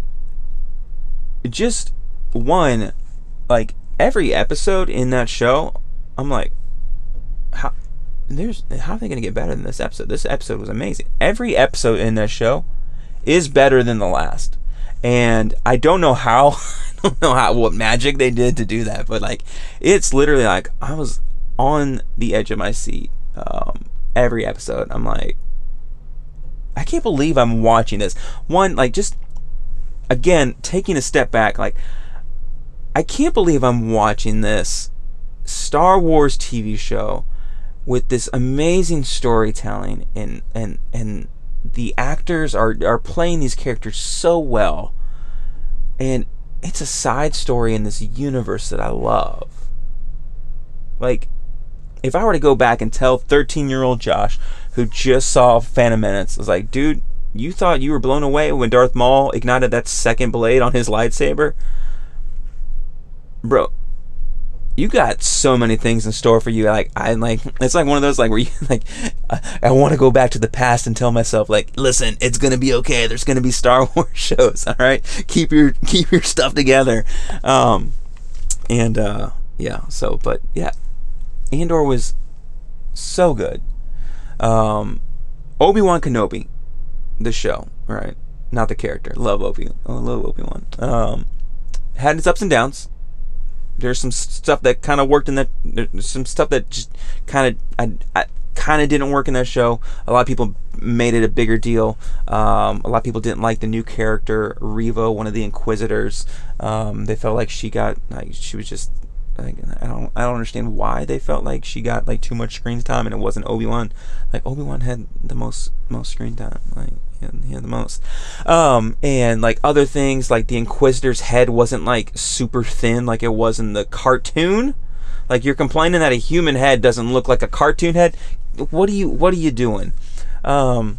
Speaker 1: just one, like every episode in that show, I'm like, how there's how are they gonna get better than this episode? This episode was amazing. Every episode in this show is better than the last. And I don't know how, I don't know how, what magic they did to do that, but like, it's literally like I was on the edge of my seat um, every episode. I'm like, I can't believe I'm watching this. One, like, just, again, taking a step back, like, I can't believe I'm watching this Star Wars T V show with this amazing storytelling, and and and the actors are are playing these characters so well, and it's a side story in this universe that I love. Like, if I were to go back and tell thirteen-year-old Josh, who just saw Phantom Menace, was like, dude, you thought you were blown away when Darth Maul ignited that second blade on his lightsaber? Bro, you got so many things in store for you. Like, I like, it's like one of those, like, where you, like, I, I want to go back to the past and tell myself, like, listen, it's gonna be okay. There's gonna be Star Wars shows, all right? Keep your keep your stuff together. Um, and uh, yeah. So, but yeah, Andor was so good. Um, Obi-Wan Kenobi, the show, right? Not the character. Love Obi. I love Obi-Wan. Um, had its ups and downs. There's some stuff that kind of worked in that. There's some stuff that just kind of I, I kind of didn't work in that show. A lot of people made it a bigger deal. Um, a lot of people didn't like the new character Revo, one of the Inquisitors. Um, they felt like she got like she was just. Like, I don't I don't understand why they felt like she got like too much screen time, and it wasn't Obi-Wan. Like, Obi-Wan had the most most screen time. Like, he had, he had the most. Um, and like other things, like the Inquisitor's head wasn't like super thin like it was in the cartoon. Like, you're complaining that a human head doesn't look like a cartoon head. What are you what are you doing? Um,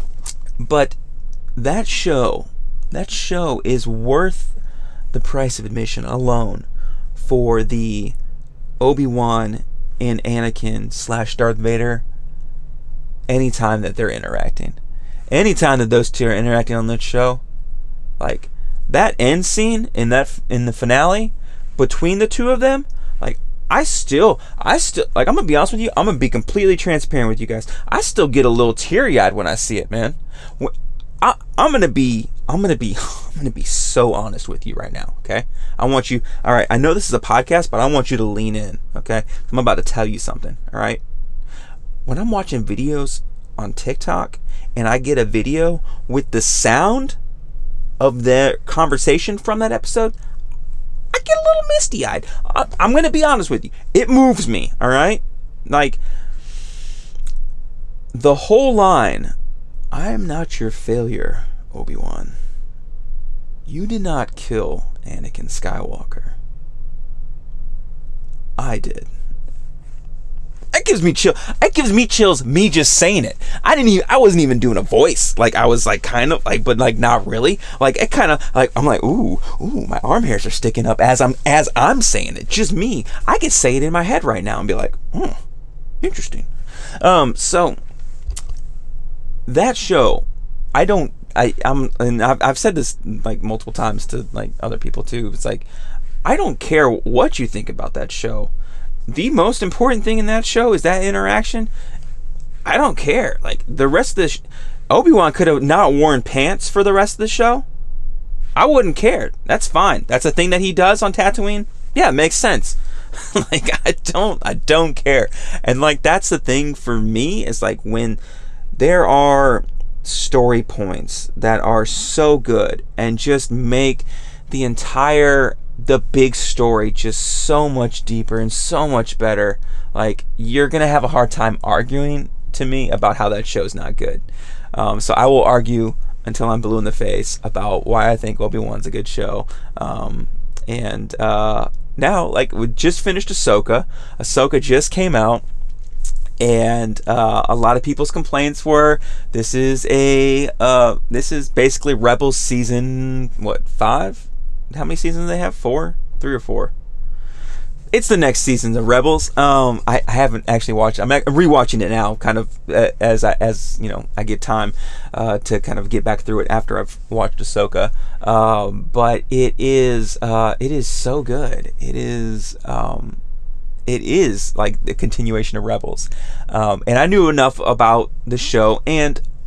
Speaker 1: but that show, that show is worth the price of admission alone for the Obi-Wan and Anakin slash Darth Vader. Anytime that they're interacting, anytime that those two are interacting on that show, like that end scene in that in the finale between the two of them, like I still, I still like. I'm gonna be honest with you. I'm gonna be completely transparent with you guys. I still get a little teary-eyed when I see it, man. I, I'm gonna be, I'm gonna be, I'm gonna be so honest with you right now. Okay, I want you. All right, I know this is a podcast, but I want you to lean in. Okay, I'm about to tell you something. All right, when I'm watching videos on TikTok and I get a video with the sound of their conversation from that episode, I get a little misty-eyed. I, I'm gonna be honest with you. It moves me. All right, like the whole line. I am not your failure, Obi-Wan. You did not kill Anakin Skywalker. I did. That gives me chill. That gives me chills. Me just saying it. I didn't even. I wasn't even doing a voice. Like, I was like kind of like, but like not really. Like, it kind of like I'm like ooh ooh. My arm hairs are sticking up as I'm as I'm saying it. Just me. I can say it in my head right now and be like, hmm, interesting. Um. So. That show, I don't, I, I'm, and I've, I've said this like multiple times to like other people too. It's like, I don't care what you think about that show. The most important thing in that show is that interaction. I don't care. Like, the rest of the, sh- Obi-Wan could have not worn pants for the rest of the show. I wouldn't care. That's fine. That's a thing that he does on Tatooine. Yeah, it makes sense. Like, I don't, I don't care. And like, that's the thing for me is like when there are story points that are so good and just make the entire, the big story just so much deeper and so much better. Like, you're going to have a hard time arguing to me about how that show's not good. Um, so I will argue until I'm blue in the face about why I think Obi-Wan's a good show. Um, and uh, now, like, we just finished Ahsoka. Ahsoka just came out. And uh, a lot of people's complaints were this is a uh, this is basically Rebels season what five? How many seasons do they have? Four, three or four? It's the next season of Rebels. Um, I, I haven't actually watched. I'm rewatching it now, kind of uh, as I as you know I get time uh, to kind of get back through it after I've watched Ahsoka. Um, but it is uh, it is so good. It is. Um, It is like the continuation of Rebels. Um, and I knew enough about the show, and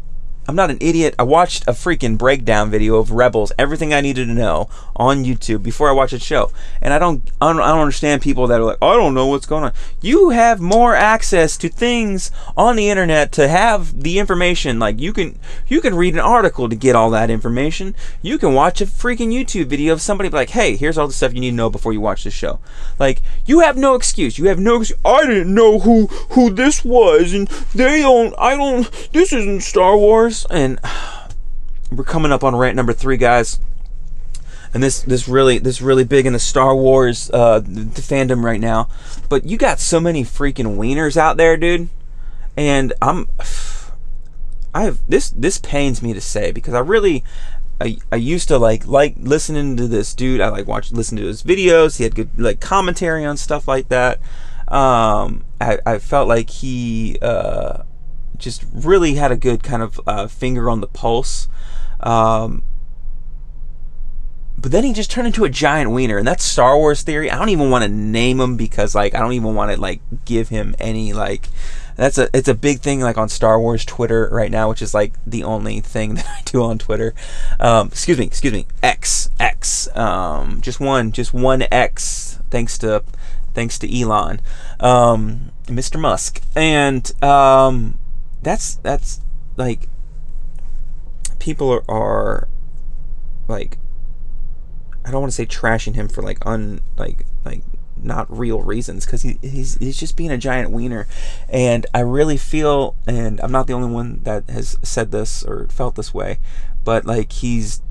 Speaker 1: I'm not an idiot. I watched a freaking breakdown video of Rebels, everything I needed to know on YouTube before I watch a show. And I don't, I don't, I don't understand people that are like, I don't know what's going on. You have more access to things on the internet to have the information. Like you can, you can read an article to get all that information. You can watch a freaking YouTube video of somebody like, hey, here's all the stuff you need to know before you watch the show. Like you have no excuse. You have no excuse. I didn't know who who this was, and they don't. I don't. This isn't Star Wars. And we're coming up on rant number three, guys. And this this really this really big in the Star Wars uh, the, the fandom right now. But you got so many freaking wieners out there, dude. And I'm I have this this pains me to say, because I really I, I used to like like listening to this dude. I like watch listen to his videos. He had good like commentary on stuff like that. Um, I, I felt like he uh, just really had a good kind of uh, finger on the pulse. Um, but then he just turned into a giant wiener, and that's Star Wars theory. I don't even want to name him, because like I don't even want to like give him any like. That's a it's a big thing like on Star Wars Twitter right now, which is like the only thing that I do on Twitter. Um, excuse me, excuse me, X X. Um, just one, just one X. Thanks to. Thanks to Elon, um, Mister Musk, and um, that's that's like people are, are like, I don't want to say trashing him for like un like like not real reasons, because he he's he's just being a giant wiener, and I really feel, and I'm not the only one that has said this or felt this way, but like he's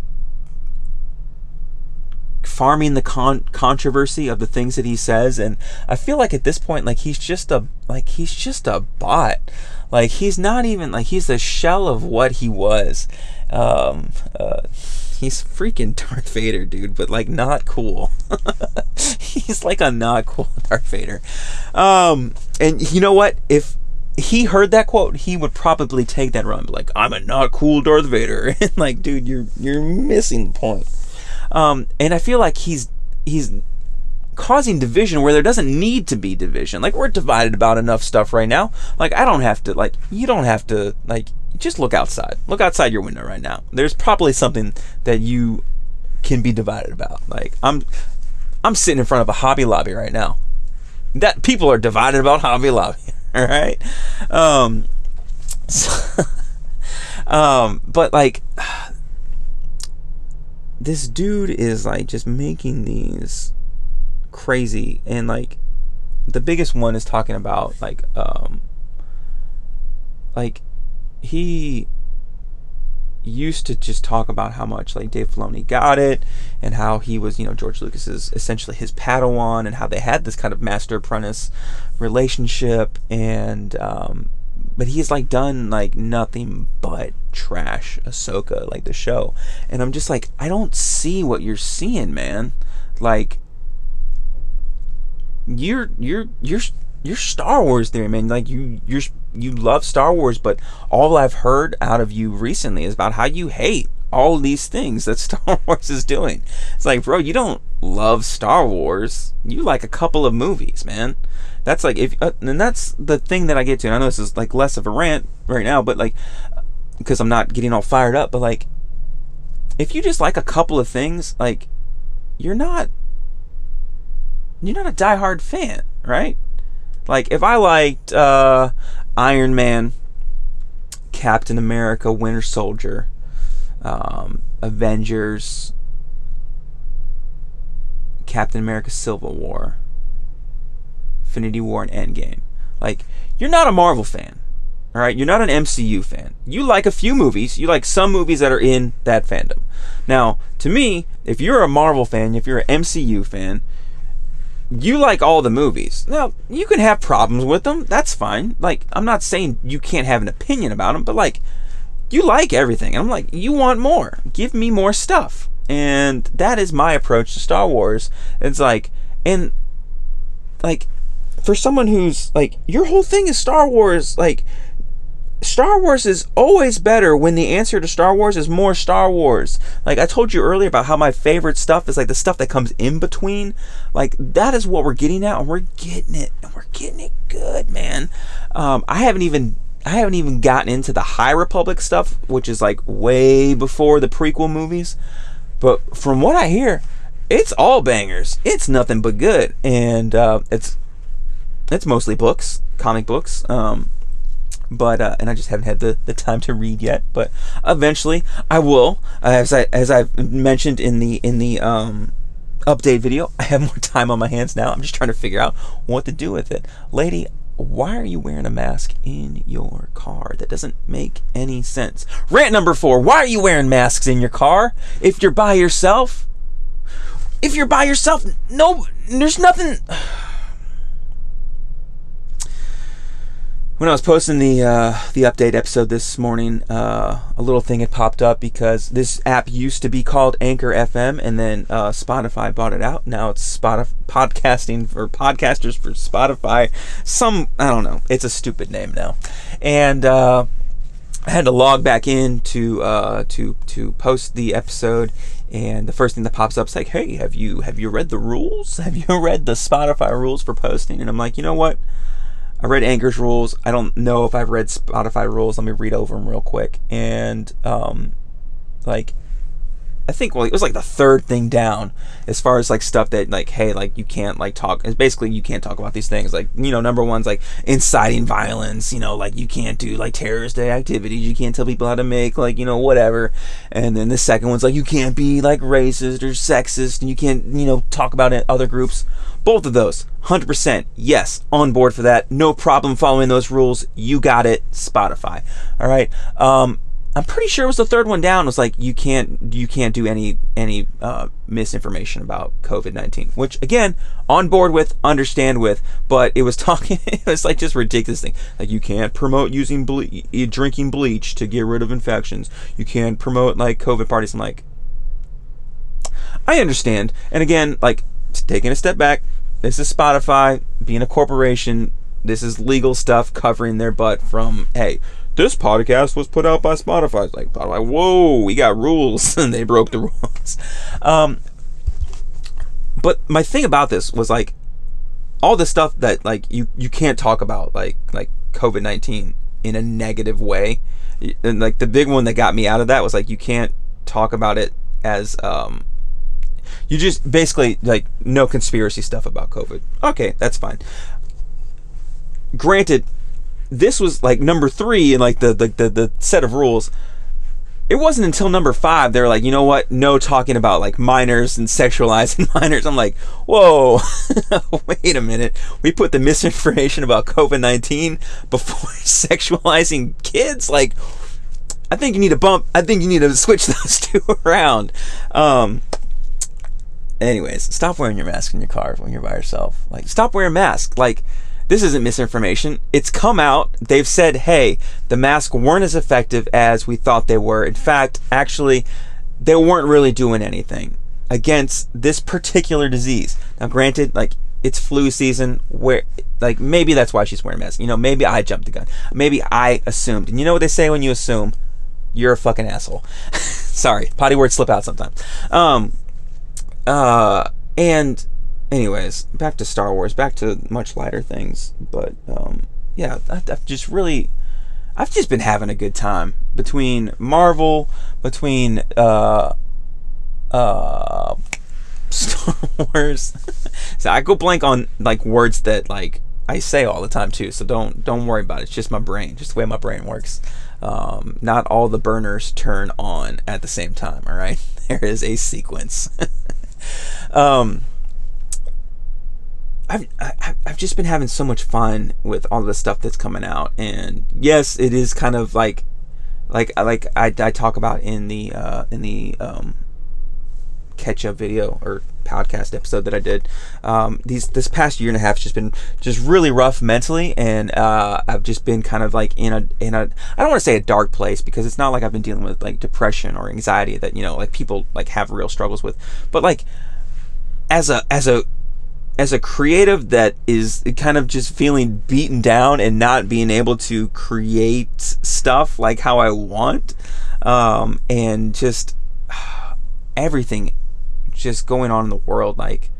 Speaker 1: farming the con controversy of the things that he says, and I feel like at this point like he's just a like he's just a bot. Like he's not even like he's a shell of what he was. Um, uh, he's freaking Darth Vader, dude, but like not cool. He's like a not cool Darth Vader. Um, and you know what? If he heard that quote, he would probably take that run, like I'm a not cool Darth Vader. And like, dude, you're you're missing the point. Um, and I feel like he's he's causing division where there doesn't need to be division. Like we're divided about enough stuff right now. Like I don't have to like you don't have to like just look outside. Look outside your window right now. There's probably something that you can be divided about. Like I'm I'm sitting in front of a Hobby Lobby right now. That people are divided about Hobby Lobby. All right. Um. So, um. But like. This dude is like just making these crazy, and like the biggest one is talking about like um like he used to just talk about how much like Dave Filoni got it, and how he was, you know, George Lucas's essentially his Padawan, and how they had this kind of master apprentice relationship, and um but he's like done like nothing but trash Ahsoka, like the show. And I'm just like, I don't see what you're seeing, man. Like you're you're you're you're Star Wars theory, man. Like you you're you love Star Wars, but all I've heard out of you recently is about how you hate all these things that Star Wars is doing. It's like, bro, you don't love Star Wars. You like a couple of movies, man. That's like if uh, and that's the thing that I get to. And I know this is like less of a rant right now, but like because I'm not getting all fired up, but like if you just like a couple of things, like you're not you're not a diehard fan, right? Like if I liked uh, Iron Man, Captain America, Winter Soldier, um, Avengers, Captain America, Civil War, Infinity War, and Endgame. Like, you're not a Marvel fan, all right? You're not an M C U fan. You like a few movies. You like some movies that are in that fandom. Now, to me, if you're a Marvel fan, if you're an M C U fan, you like all the movies. Now, you can have problems with them. That's fine. Like, I'm not saying you can't have an opinion about them, but like, you like everything. And I'm like, you want more. Give me more stuff. And that is my approach to Star Wars. It's like, and like, for someone who's like, your whole thing is Star Wars, like, Star Wars is always better when the answer to Star Wars is more Star Wars. Like I told you earlier about how my favorite stuff is like the stuff that comes in between. Like that is what we're getting at, and we're getting it, and we're getting it good, man. Um, I haven't even I haven't even gotten into the High Republic stuff, which is like way before the prequel movies. But from what I hear, it's all bangers. It's nothing but good, and uh, it's it's mostly books, comic books. Um, but uh, and I just haven't had the, the time to read yet. But eventually, I will. Uh, as I as I've mentioned in the in the um, update video, I have more time on my hands now. I'm just trying to figure out what to do with it, lady. Why are you wearing a mask in your car? That doesn't make any sense. Rant number four. Why are you wearing masks in your car if you're by yourself? If you're by yourself, no, there's nothing. When I was posting the uh, the update episode this morning, uh, a little thing had popped up because this app used to be called Anchor F M, and then uh, Spotify bought it out. Now it's Spotify podcasting for podcasters for Spotify. Some I don't know. It's a stupid name now, and uh, I had to log back in to uh, to to post the episode. And the first thing that pops up is like, "Hey, have you have you read the rules? Have you read the Spotify rules for posting?" And I'm like, you know what? I read Anchor's rules. I don't know if I've read Spotify rules. Let me read over them real quick. And, um, like, I think, well, it was like the third thing down as far as, like, stuff that, like, hey, like, you can't, like, talk. It's basically, you can't talk about these things. Like, you know, number one's, like, inciting violence. You know, like, you can't do, like, terrorist activities. You can't tell people how to make, like, you know, whatever. And then the second one's, like, you can't be, like, racist or sexist. And you can't, you know, talk about it, other groups. Both of those, one hundred percent, yes, on board for that. No problem following those rules. You got it, Spotify. All right. Um, I'm pretty sure it was the third one down. It was like you can't you can't do any any uh, misinformation about COVID nineteen, which again, on board with, understand with, but it was talking. It was like just ridiculous thing. Like you can't promote using ble- drinking bleach to get rid of infections. You can't promote like COVID parties. I'm like, I understand. And again, like taking a step back. This is Spotify being a corporation. This is legal stuff covering their butt from, hey, this podcast was put out by Spotify. It's like, Spotify, whoa, we got rules. And they broke the rules. Um, but my thing about this was like, all the stuff that like you, you can't talk about, like like COVID nineteen in a negative way. And like the big one that got me out of that was like, you can't talk about it as... Um, You just basically like no conspiracy stuff about COVID. Okay, that's fine. Granted, this was like number three in like the the, the, the set of rules. It wasn't until number five they were like, you know what? No talking about like minors and sexualizing minors. I'm like, whoa, wait a minute. We put the misinformation about COVID nineteen before sexualizing kids. Like, I think you need to bump. I think you need to switch those two around. Um, Anyways, stop wearing your mask in your car when you're by yourself. Like, stop wearing masks. Like, this isn't misinformation. It's come out. They've said, hey, the masks weren't as effective as we thought they were. In fact, actually, they weren't really doing anything against this particular disease. Now, granted, like, it's flu season. Where, like, maybe that's why she's wearing a mask. You know, maybe I jumped the gun. Maybe I assumed. And you know what they say when you assume? You're a fucking asshole. Sorry, potty words slip out sometimes. Um... Uh, and anyways, back to Star Wars, back to much lighter things, but, um, yeah, I, I've just really, I've just been having a good time between Marvel, between, uh, uh, Star Wars. So I go blank on, like, words that, like, I say all the time, too, so don't, don't worry about it. It's just my brain, just the way my brain works. Um, not all the burners turn on at the same time, all right? There is a sequence. um, I've, I, I've just been having so much fun with all the stuff that's coming out, and yes, it is kind of like, like, like I, I talk about in the, uh, in the, um, catch-up video or podcast episode that I did. Um, these this past year and a half has just been just really rough mentally, and uh, I've just been kind of like in a in a I don't want to say a dark place, because it's not like I've been dealing with like depression or anxiety that, you know, like people like have real struggles with, but like as a as a as a creative that is kind of just feeling beaten down and not being able to create stuff like how I want, um, and just everything just going on in the world, like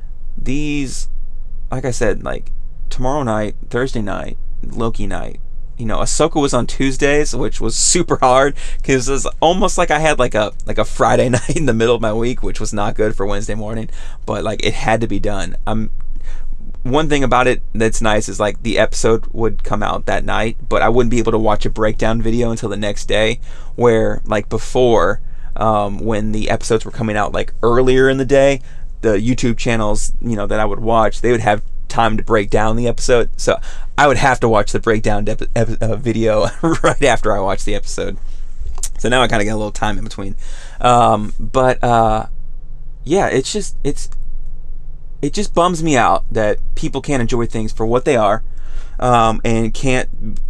Speaker 1: these, like I said, like tomorrow night, Thursday night, Loki night, you know, Ahsoka was on Tuesdays, which was super hard because it was almost like I had like a like a Friday night in the middle of my week, which was not good for Wednesday morning. But like it had to be done. I'm one thing about it that's nice is like the episode would come out that night, but I wouldn't be able to watch a breakdown video until the next day. Where like before, um, when the episodes were coming out like earlier in the day, the YouTube channels, you know, that I would watch, they would have time to break down the episode, so I would have to watch the breakdown ep- ep- uh, video right after I watched the episode. So now I kind of get a little time in between. Um, but uh, yeah, it's just it's it just bums me out that people can't enjoy things for what they are, um, and can't,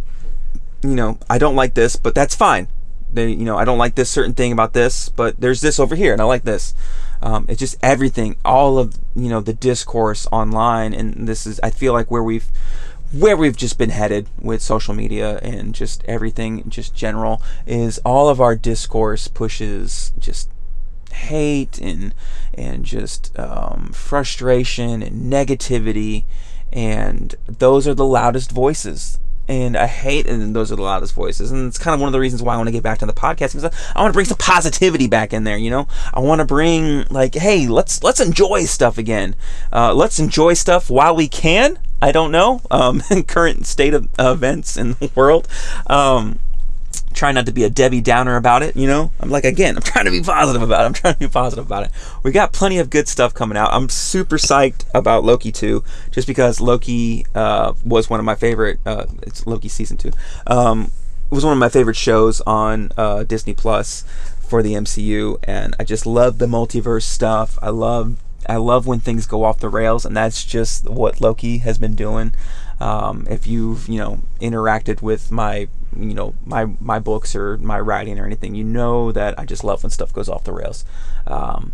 Speaker 1: you know, I don't like this, but that's fine. They, you know, I don't like this certain thing about this, but there's this over here, and I like this. Um, it's just everything, all of, you know, the discourse online, and this is, I feel like where we've, where we've just been headed with social media and just everything, just general, is all of our discourse pushes just hate and and just um, frustration and negativity, and those are the loudest voices. And I hate, and those are the loudest voices, and it's kind of one of the reasons why I want to get back to the podcast, because I want to bring some positivity back in there. You know, I want to bring like, hey, let's let's enjoy stuff again. Uh, let's enjoy stuff while we can. I don't know, um, current state of uh, events in the world. Um, try not to be a Debbie Downer about it, you know. I'm like, again, I'm trying to be positive about it. I'm trying to be positive about it. We got plenty of good stuff coming out. I'm super psyched about Loki two, just because Loki uh, was one of my favorite. Uh, it's Loki season two. Um, it was one of my favorite shows on uh, Disney Plus for the M C U, and I just love the multiverse stuff. I love, I love when things go off the rails, and that's just what Loki has been doing. Um, if you've, you know, interacted with my, you know, my my books or my writing or anything, you know that I just love when stuff goes off the rails, um,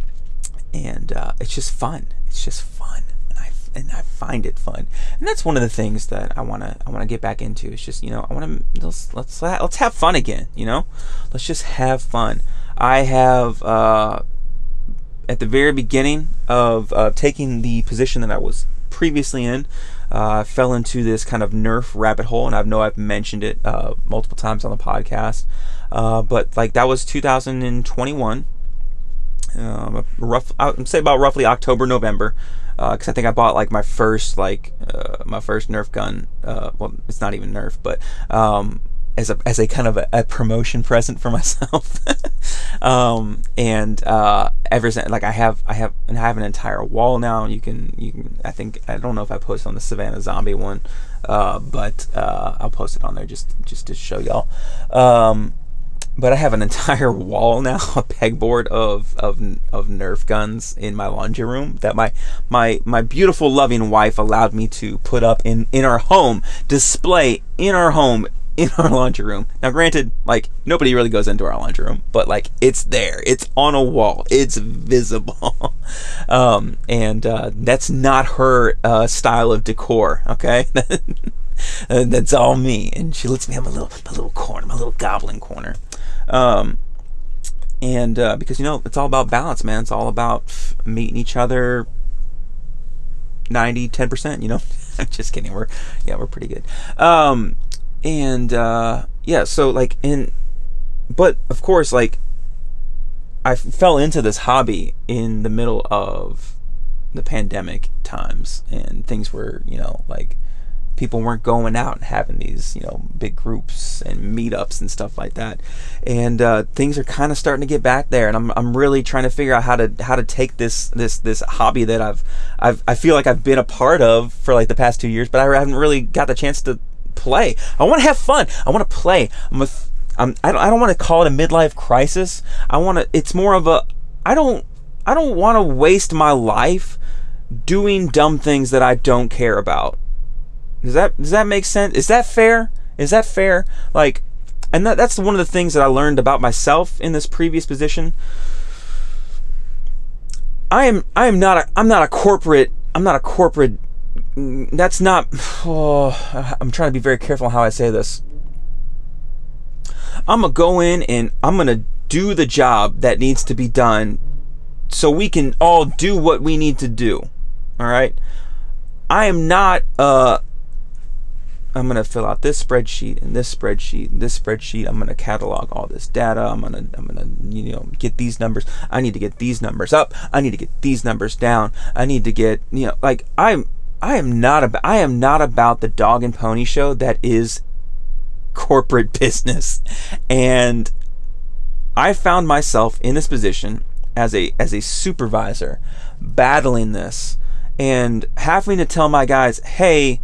Speaker 1: and uh, it's just fun. It's just fun, and I and I find it fun, and that's one of the things that I wanna I wanna get back into. It's just, you know, I wanna let's let's let's have fun again. You know, let's just have fun. I have uh, at the very beginning of uh, taking the position that I was previously in. I uh, fell into this kind of Nerf rabbit hole, and I know I've mentioned it uh, multiple times on the podcast. Uh, but like that was two thousand twenty-one, um, rough. I'd say about roughly October, November, because uh, I think I bought like my first like uh, my first Nerf gun. Uh, well, it's not even Nerf, but um, as a as a kind of a, a promotion present for myself. um, and uh, ever since, like I have I have and I have an entire wall now. You can you can I think I don't know if I posted on the Savannah Zombie one, uh, but uh, I'll post it on there just just to show y'all. Um, but I have an entire wall now, a pegboard of of of Nerf guns in my laundry room that my my my beautiful loving wife allowed me to put up in in our home, display in our home. In our laundry room. Now granted, like nobody really goes into our laundry room, but like it's there, it's on a wall, it's visible. um, and uh, that's not her uh, style of decor, okay? That's all me, and she lets me have my little my little corner, my little goblin corner. Um, and uh, because, you know, it's all about balance, man. It's all about meeting each other ninety, ten percent, you know. I'm just kidding. We're yeah, we're pretty good. Um, and uh, yeah, so like in, but of course, like I fell into this hobby in the middle of the pandemic times, and things were, you know, like people weren't going out and having these, you know, big groups and meetups and stuff like that. And uh, things are kind of starting to get back there, and I'm I'm really trying to figure out how to how to take this this this hobby that I've I've I feel like I've been a part of for like the past two years, but I haven't really got the chance to play. I want to have fun. I want to play. I'm a I'm, I don't I don't want to call it a midlife crisis. I want to. It's more of a. I don't I don't want to waste my life doing dumb things that I don't care about. Does that does that make sense? Is that fair? Is that fair? Like, and that, that's one of the things that I learned about myself in this previous position. I am I am not a I'm not a corporate I'm not a corporate. That's not. Oh, I'm trying to be very careful how I say this. I'm gonna go in and I'm gonna do the job that needs to be done, so we can all do what we need to do. All right. I am not. Uh, I'm gonna fill out this spreadsheet and this spreadsheet and this spreadsheet. I'm gonna catalog all this data. I'm gonna I'm gonna you know get these numbers. I need to get these numbers up. I need to get these numbers down. I need to get you know like I'm I am not about I am not about the dog and pony show that is corporate business. And I found myself in this position as a as a supervisor, battling this and having to tell my guys, hey,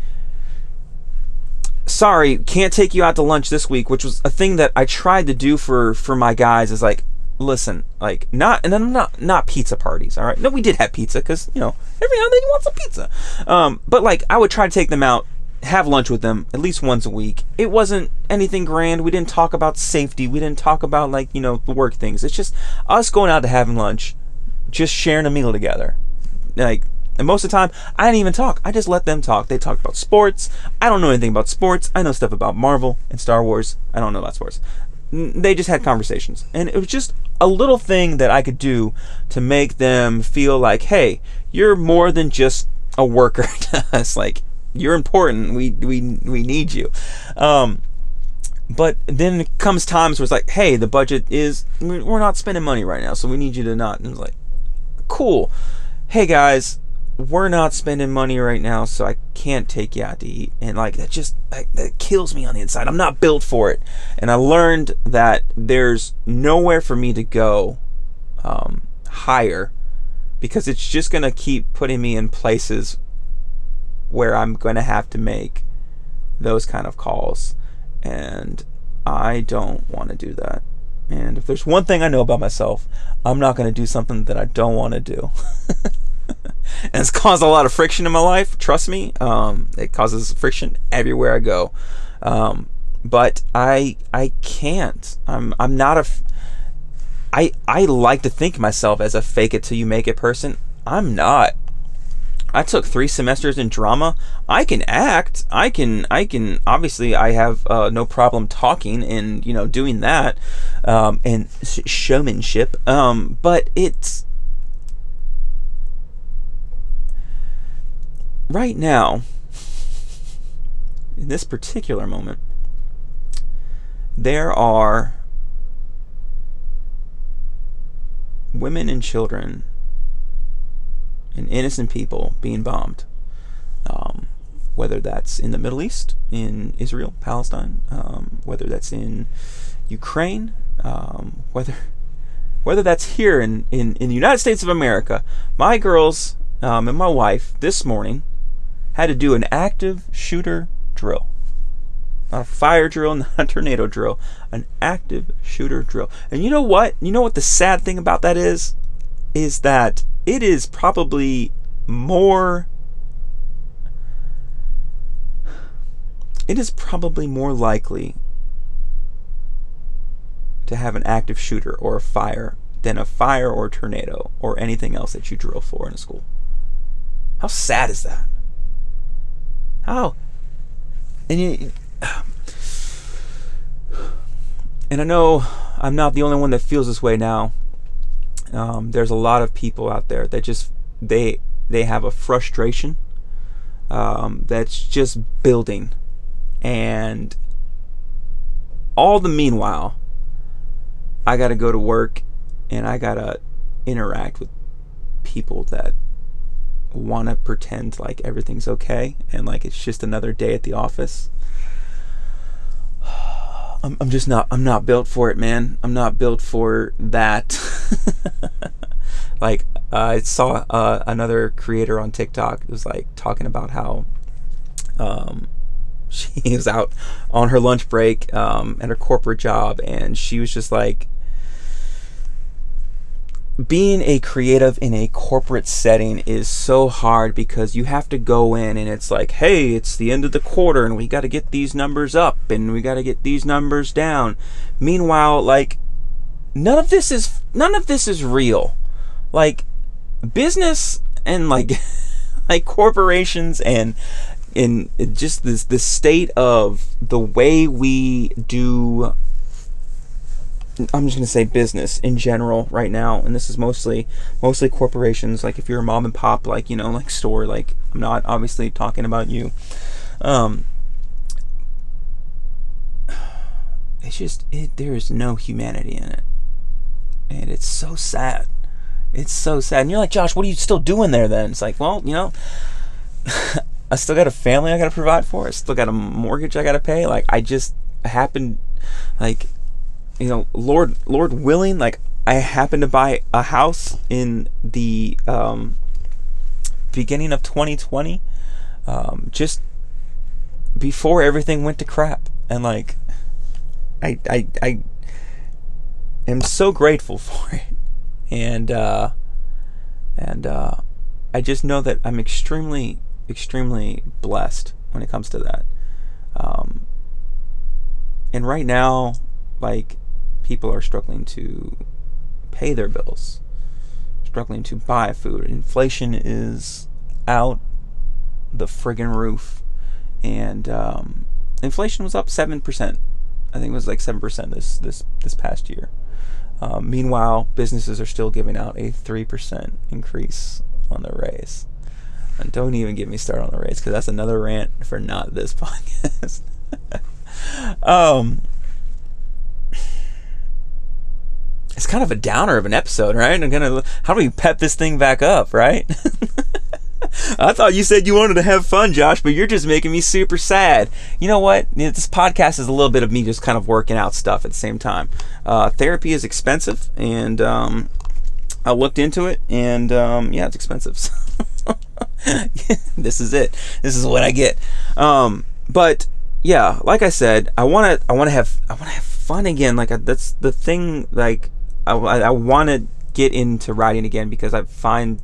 Speaker 1: sorry, can't take you out to lunch this week, which was a thing that I tried to do for for my guys. Is like, listen, like not and then not not pizza parties, all right? No, we did have pizza because you know every now and then you want some pizza. Um, but like I would try to take them out, have lunch with them at least once a week. It wasn't anything grand. We didn't talk about safety. We didn't talk about like you know the work things. It's just us going out to having lunch, just sharing a meal together, like. And most of the time, I didn't even talk. I just let them talk. They talked about sports. I don't know anything about sports. I know stuff about Marvel and Star Wars. I don't know about sports. They just had conversations. And it was just a little thing that I could do to make them feel like, hey, you're more than just a worker to us. Like, you're important. We we we need you. Um, but then it comes times where it's like, hey, the budget is, we're not spending money right now, so we need you to not. And it's like, cool. Hey, guys. We're not spending money right now, so I can't take you out to eat. And like that just that, that kills me on the inside. I'm not built for it. And I learned that there's nowhere for me to go um, higher, because it's just gonna keep putting me in places where I'm gonna have to make those kind of calls, and I don't want to do that. And if there's one thing I know about myself, I'm not gonna do something that I don't want to do. And it's caused a lot of friction in my life. Trust me, um, it causes friction everywhere I go. Um, but I I can't. I'm I'm not a. I I like to think myself as a fake it till you make it person. I'm not. I took three semesters in drama. I can act. I can. I can. Obviously, I have uh, no problem talking and you know doing that, um, and sh- showmanship. Um, but it's. Right now, in this particular moment, there are women and children and innocent people being bombed. Um, whether that's in the Middle East, in Israel, Palestine, um, whether that's in Ukraine, um, whether whether that's here in, in, in the United States of America. My girls um, and my wife this morning had to do an active shooter drill. Not a fire drill, not a tornado drill. An active shooter drill. And you know what? You know what the sad thing about that is? Is that it is probably more... It is probably more likely to have an active shooter or a fire than a fire or a tornado or anything else that you drill for in a school. How sad is that? How? And you, and I know I'm not the only one that feels this way now. Um, there's a lot of people out there that just they they have a frustration um, that's just building, and all the meanwhile, I got to go to work and I got to interact with people that want to pretend like everything's okay and like it's just another day at the office. I'm, I'm just not I'm not built for it, man. I'm not built for that. Like uh, I saw uh, another creator on TikTok who was like talking about how um she was out on her lunch break um at her corporate job, and she was just like, being a creative in a corporate setting is so hard because you have to go in and it's like, hey, it's the end of the quarter and we got to get these numbers up and we got to get these numbers down. Meanwhile, like none of this is none of this is real. Like business and like like corporations and in just this the state of the way we do, I'm just gonna say business in general right now, and this is mostly mostly corporations. Like if you're a mom and pop, like you know, like store, like I'm not obviously talking about you. Um, it's just it, there is no humanity in it, and it's so sad. It's so sad. And you're like, Josh, what are you still doing there then? It's like, well, you know, I still got a family I got to provide for. I still got a mortgage I got to pay. Like, I just happened, like, you know, Lord, Lord willing, like, I happened to buy a house in the um, beginning of twenty twenty, um, just before everything went to crap. And, like, I, I, I am so grateful for it. And, uh, and, uh, I just know that I'm extremely, extremely blessed when it comes to that. Um, and right now, like, people are struggling to pay their bills, struggling to buy food. Inflation is out the friggin' roof. And, um, inflation was up seven percent. I think it was like seven percent this, this, this past year. Um, meanwhile, businesses are still giving out a three percent increase on their raise. And don't even get me started on the raise, because that's another rant for not this podcast. um, it's kind of a downer of an episode, right? I'm gonna, how do we pep this thing back up, right? I thought you said you wanted to have fun, Josh, but you're just making me super sad. You know what? This podcast is a little bit of me just kind of working out stuff at the same time. Uh, therapy is expensive, and um, I looked into it, and um, yeah, it's expensive. This is it. This is what I get. Um, but yeah, like I said, I want to. I want to have. I want to have fun again. Like I, that's the thing. Like I, I want to get into writing again, because I find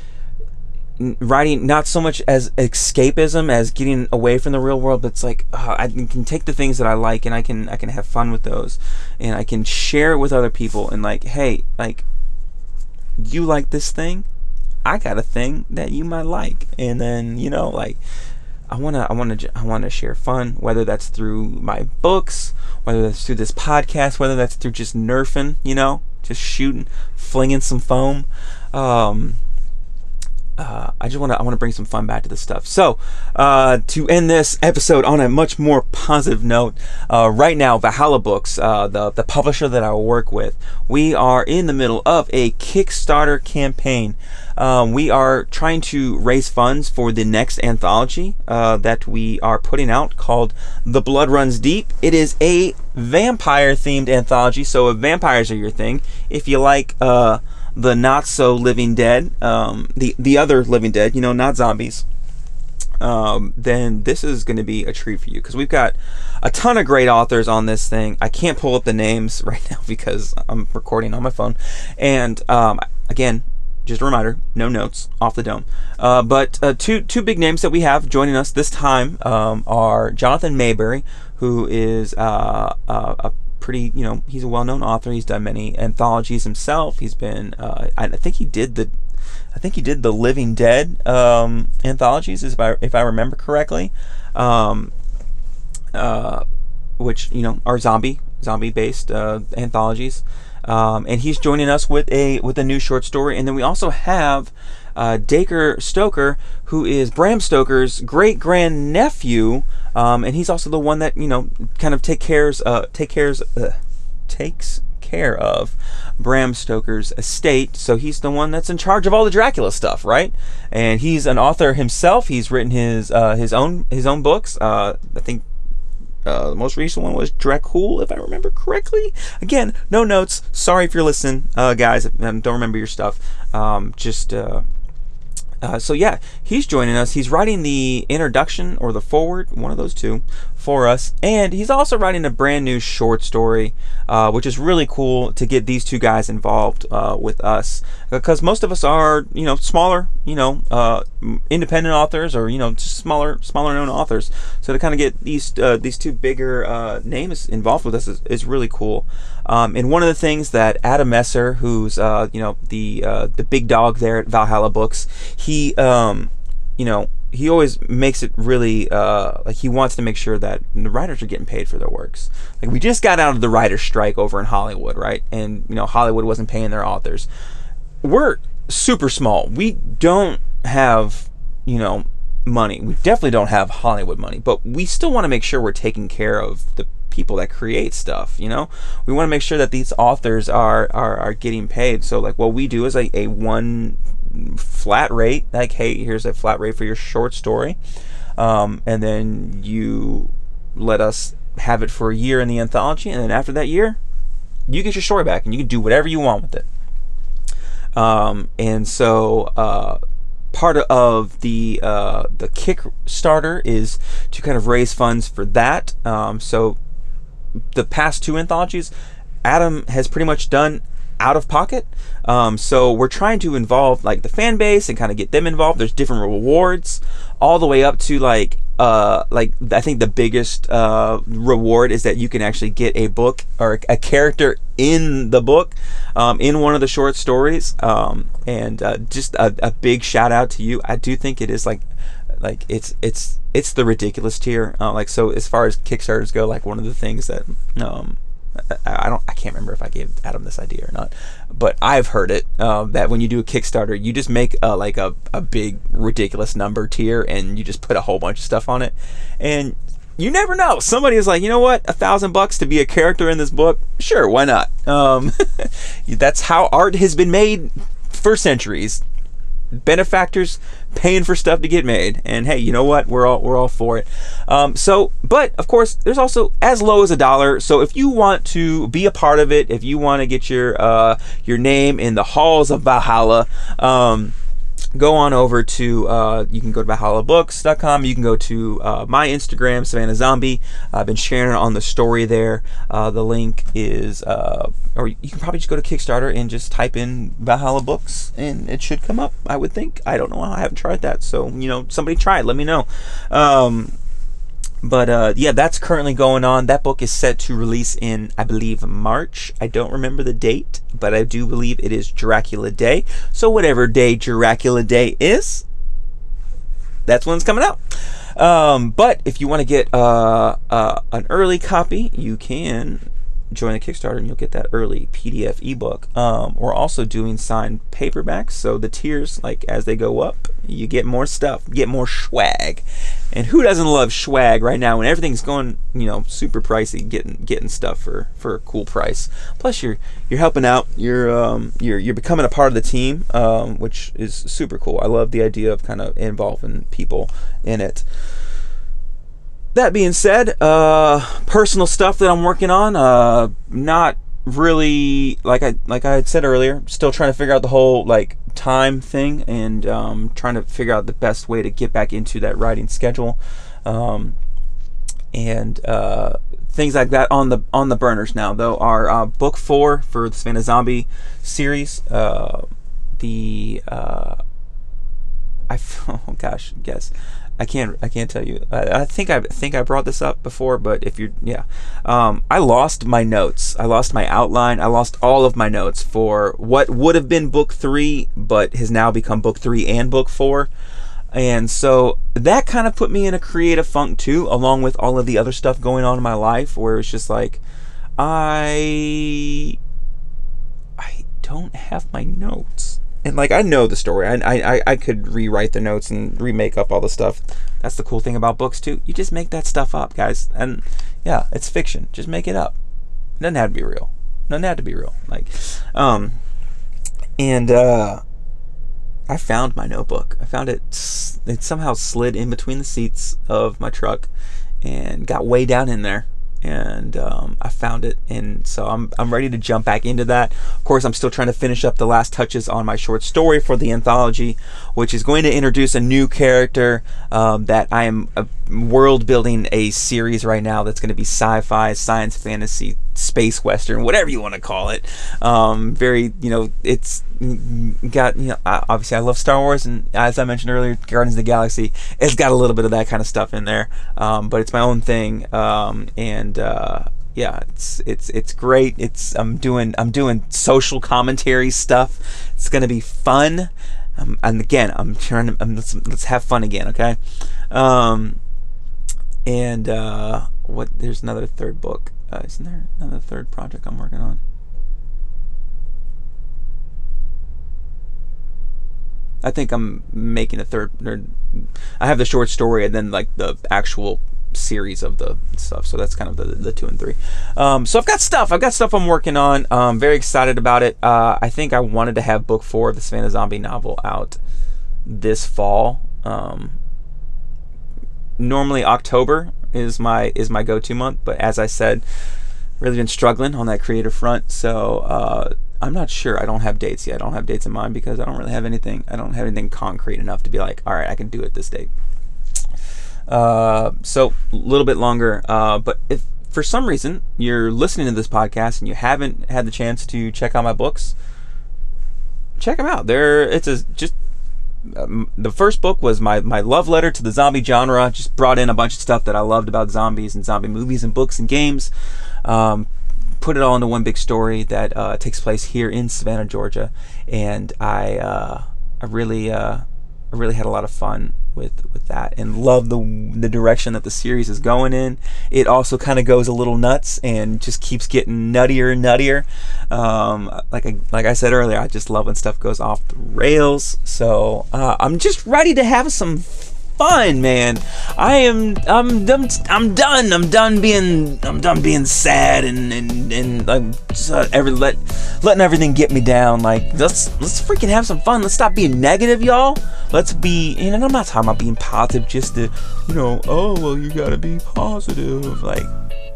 Speaker 1: writing not so much as escapism as getting away from the real world, but it's like uh, I can take the things that I like, and I can I can have fun with those, and I can share it with other people, and like, hey, like, you like this thing, I got a thing that you might like, and then, you know, like, I wanna I wanna I wanna share fun, whether that's through my books, whether that's through this podcast, whether that's through just nerfing, you know, just shooting, flinging some foam. Um, Uh, I just want to I want to bring some fun back to this stuff. So, uh, to end this episode on a much more positive note, uh, right now, Valhalla Books, uh, the the publisher that I work with, we are in the middle of a Kickstarter campaign. Um, we are trying to raise funds for the next anthology uh, that we are putting out, called The Blood Runs Deep. It is a vampire-themed anthology, so if vampires are your thing, if you like uh, the not so living dead, um, the the other living dead, you know, not zombies, um, then this is going to be a treat for you, because we've got a ton of great authors on this thing. I can't pull up the names right now because I'm recording on my phone, and um, again, just a reminder, no notes, off the dome. Uh, but uh, two two big names that we have joining us this time um, are Jonathan Mayberry, who is uh, uh, a pretty, you know, he's a well-known author. He's done many anthologies himself. He's been, uh, I think he did the, I think he did the Living Dead um, anthologies, if I if I remember correctly, um, uh, which, you know, are zombie zombie-based uh, anthologies. Um, and he's joining us with a with a new short story. And then we also have uh, Dacre Stoker, who is Bram Stoker's great grandnephew, um, and he's also the one that, you know, kind of take cares uh, take cares uh, takes care of Bram Stoker's estate. So he's the one that's in charge of all the Dracula stuff, right? And he's an author himself. He's written his uh, his own his own books. Uh, I think. Uh, the most recent one was Dracul, if I remember correctly. Again, no notes. Sorry if you're listening, uh, guys. I don't remember your stuff. Um, just uh, uh, so yeah, he's joining us. He's writing the introduction or the foreword, one of those two, for us, and he's also writing a brand new short story, uh, which is really cool to get these two guys involved uh, with us, because most of us are, you know, smaller, you know, uh, independent authors, or, you know, just smaller, smaller known authors. So to kind of get these uh, these two bigger uh, names involved with us is, is really cool. Um, and one of the things that Adam Messer, who's uh, you know, the uh, the big dog there at Valhalla Books, he um, you know. he always makes it really, uh, like, he wants to make sure that the writers are getting paid for their works. Like, we just got out of the writer's strike over in Hollywood, right? And, you know, Hollywood wasn't paying their authors. We're super small. We don't have, you know, money. We definitely don't have Hollywood money, but we still want to make sure we're taking care of the people that create stuff. You know, we want to make sure that these authors are are, are getting paid. So like what we do is like a one flat rate. Like, hey, here's a flat rate for your short story, um, and then you let us have it for a year in the anthology, and then after that year, you get your story back, and you can do whatever you want with it. Um, and so uh, part of the uh, the Kickstarter is to kind of raise funds for that. Um, so the past two anthologies, Adam has pretty much done out of pocket. Um, so we're trying to involve like the fan base and kind of get them involved. There's different rewards all the way up to like uh like I think the biggest uh reward is that you can actually get a book or a character in the book, um, in one of the short stories. Um, and uh, just a, a big shout out to you. I do think it is like like it's it's it's the ridiculous tier. Uh, like so as far as Kickstarters go, like one of the things that um I don't I can't remember if I gave Adam this idea or not, but I've heard it, uh, that when you do a Kickstarter, you just make uh, like a, a big ridiculous number tier and you just put a whole bunch of stuff on it, and you never know, somebody is like, you know what, a thousand bucks to be a character in this book, sure, why not? Um, that's how art has been made for centuries. Benefactors paying for stuff to get made, and hey, you know what, we're all we're all for it. Um, so but of course there's also as low as a dollar. So if you want to be a part of it, if you want to get your uh your name in the halls of Valhalla, um go on over to uh, you can go to valhalla books dot com. You can go to uh, my Instagram, Savannah Zombie. I've been sharing it on the story there. Uh, the link is uh, or you can probably just go to Kickstarter and just type in Valhalla Books and it should come up, I would think. I don't know, I haven't tried that, so you know, somebody try it, let me know. um, But uh, yeah, that's currently going on. That book is set to release in, I believe, March. I don't remember the date, but I do believe it is Dracula Day. So whatever day Dracula Day is, that's when it's coming out. Um, but if you want to get uh, uh, an early copy, you can join the Kickstarter and you'll get that early P D F ebook. Um, we're also doing signed paperbacks, so the tiers, like as they go up, you get more stuff, you get more swag. And who doesn't love swag right now when everything's going, you know, super pricey, getting getting stuff for for a cool price. Plus you're you're helping out, you're um you're you're becoming a part of the team, um, which is super cool. I love the idea of kind of involving people in it. That being said, uh, personal stuff that I'm working on, uh, not really, like I like I had said earlier, still trying to figure out the whole like time thing, and um, trying to figure out the best way to get back into that writing schedule, um, and uh, things like that on the on the burners now. Though our uh, book four for the Savannah Zombie series, uh, the uh, I oh gosh, guess. I can't. I can't tell you. I, I think I think I brought this up before, but if you're, yeah, um, I lost my notes. I lost my outline. I lost all of my notes for what would have been book three, but has now become book three and book four, and so that kind of put me in a creative funk too, along with all of the other stuff going on in my life, where it's just like, I, I don't have my notes. And like I know the story, I, I I could rewrite the notes and remake up all the stuff. That's the cool thing about books too. You just make that stuff up, guys. And yeah, it's fiction. Just make it up. It doesn't have to be real. It doesn't have to be real. Like, um, and uh, I found my notebook. I found it. It somehow slid in between the seats of my truck and got way down in there. And um, I found it, and so I'm I'm ready to jump back into that. Of course, I'm still trying to finish up the last touches on my short story for the anthology, which is going to introduce a new character um, that I am uh, world building a series right now that's going to be sci-fi, science fantasy, space western, whatever you want to call it. Um, very, you know, it's got, you know, obviously I love Star Wars, and as I mentioned earlier, Guardians of the Galaxy, it's got a little bit of that kind of stuff in there, um, but it's my own thing, um, and uh, yeah, it's it's it's great. It's I'm doing I'm doing social commentary stuff. It's gonna be fun, um, and again, I'm trying to um, let's let's have fun again, okay? Um, and uh, what? There's another third book. Uh, isn't there another third project I'm working on? I think I'm making a third. I have the short story and then like the actual series of the stuff. So that's kind of the, the two and three. Um, so I've got stuff. I've got stuff I'm working on. Um, very excited about it. Uh, I think I wanted to have book four of the Savannah Zombie novel out this fall. Um, normally October is my is my go-to month, but as I said, really been struggling on that creative front. So uh, I'm not sure. I don't have dates yet. I don't have dates in mind because I don't really have anything. I don't have anything concrete enough to be like, all right, I can do it this date. Uh, so a little bit longer. Uh, but if for some reason you're listening to this podcast and you haven't had the chance to check out my books, check them out. There, it's a just. Um, the first book was my, my love letter to the zombie genre. Just brought in a bunch of stuff that I loved about zombies and zombie movies and books and games. Um, put it all into one big story that uh, takes place here in Savannah, Georgia, and I uh, I really uh, I really had a lot of fun with with that, and love the the direction that the series is going in. It also kind of goes a little nuts and just keeps getting nuttier and nuttier. Um, like I, like I said earlier, I just love when stuff goes off the rails. So uh, I'm just ready to have some fun, man. I am I'm I'm, I'm done. I'm done being I'm done being sad and and and like just, uh, every let letting everything get me down. Like let's let's freaking have some fun. Let's stop being negative, y'all. Let's be, and I'm not talking about being positive just to, you know, oh well, you gotta be positive. Like,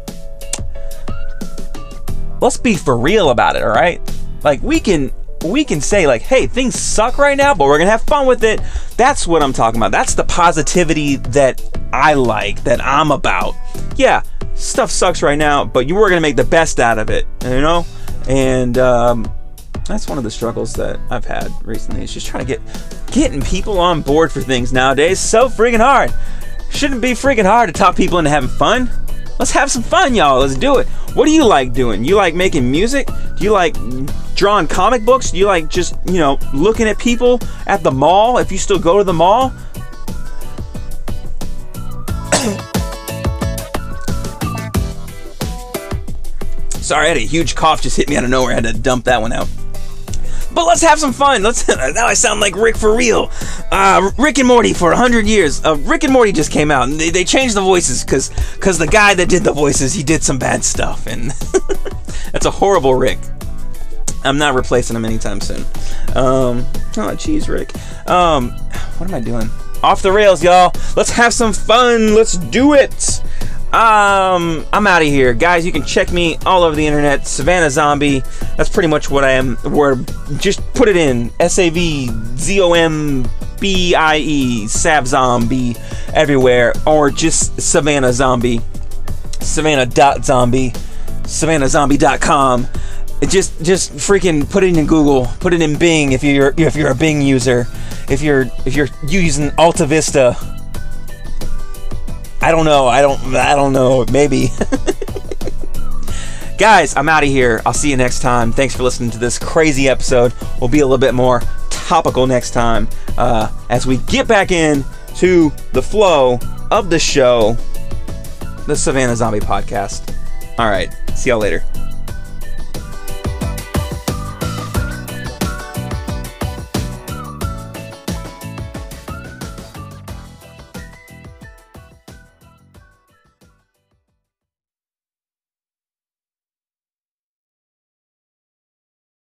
Speaker 1: let's be for real about it, all right? Like we can we can say like, hey, things suck right now, but we're gonna have fun with it. That's what I'm talking about. That's the positivity that I like, that I'm about. Yeah, stuff sucks right now, but you were gonna make the best out of it, you know? And um, that's one of the struggles that I've had recently. It's just trying to get getting people on board for things nowadays. So freaking hard. Shouldn't be freaking hard to talk people into having fun. Let's have some fun, y'all. Let's do it. What do you like doing? You like making music? Do you like drawing comic books? Do you like just, you know, looking at people at the mall? If you still go to the mall? Sorry, I had a huge cough just hit me out of nowhere. I had to dump that one out. But let's have some fun. Let's. Now I sound like Rick for real. Uh, Rick and Morty for a hundred years. Uh, Rick and Morty just came out, and they, they changed the voices because because the guy that did the voices, he did some bad stuff, and that's a horrible Rick. I'm not replacing him anytime soon. Um, oh, jeez, Rick. Um, what am I doing? Off the rails, y'all. Let's have some fun. Let's do it. Um, I'm out of here, guys. You can check me all over the internet. Savannah Zombie. That's pretty much what I am. Where just put it in S A V Z O M B I E Sav Zombie everywhere, or just Savannah Zombie. Savannah dot zombie. Savannah zombie dot com. It just just freaking put it in Google. Put it in Bing if you're if you're a Bing user. If you're if you're using Alta Vista. I don't know. I don't. I don't know. Maybe. Guys, I'm out of here. I'll see you next time. Thanks for listening to this crazy episode. We'll be a little bit more topical next time uh, as we get back in to the flow of the show, the Savannah Zombie Podcast. All right. See y'all later.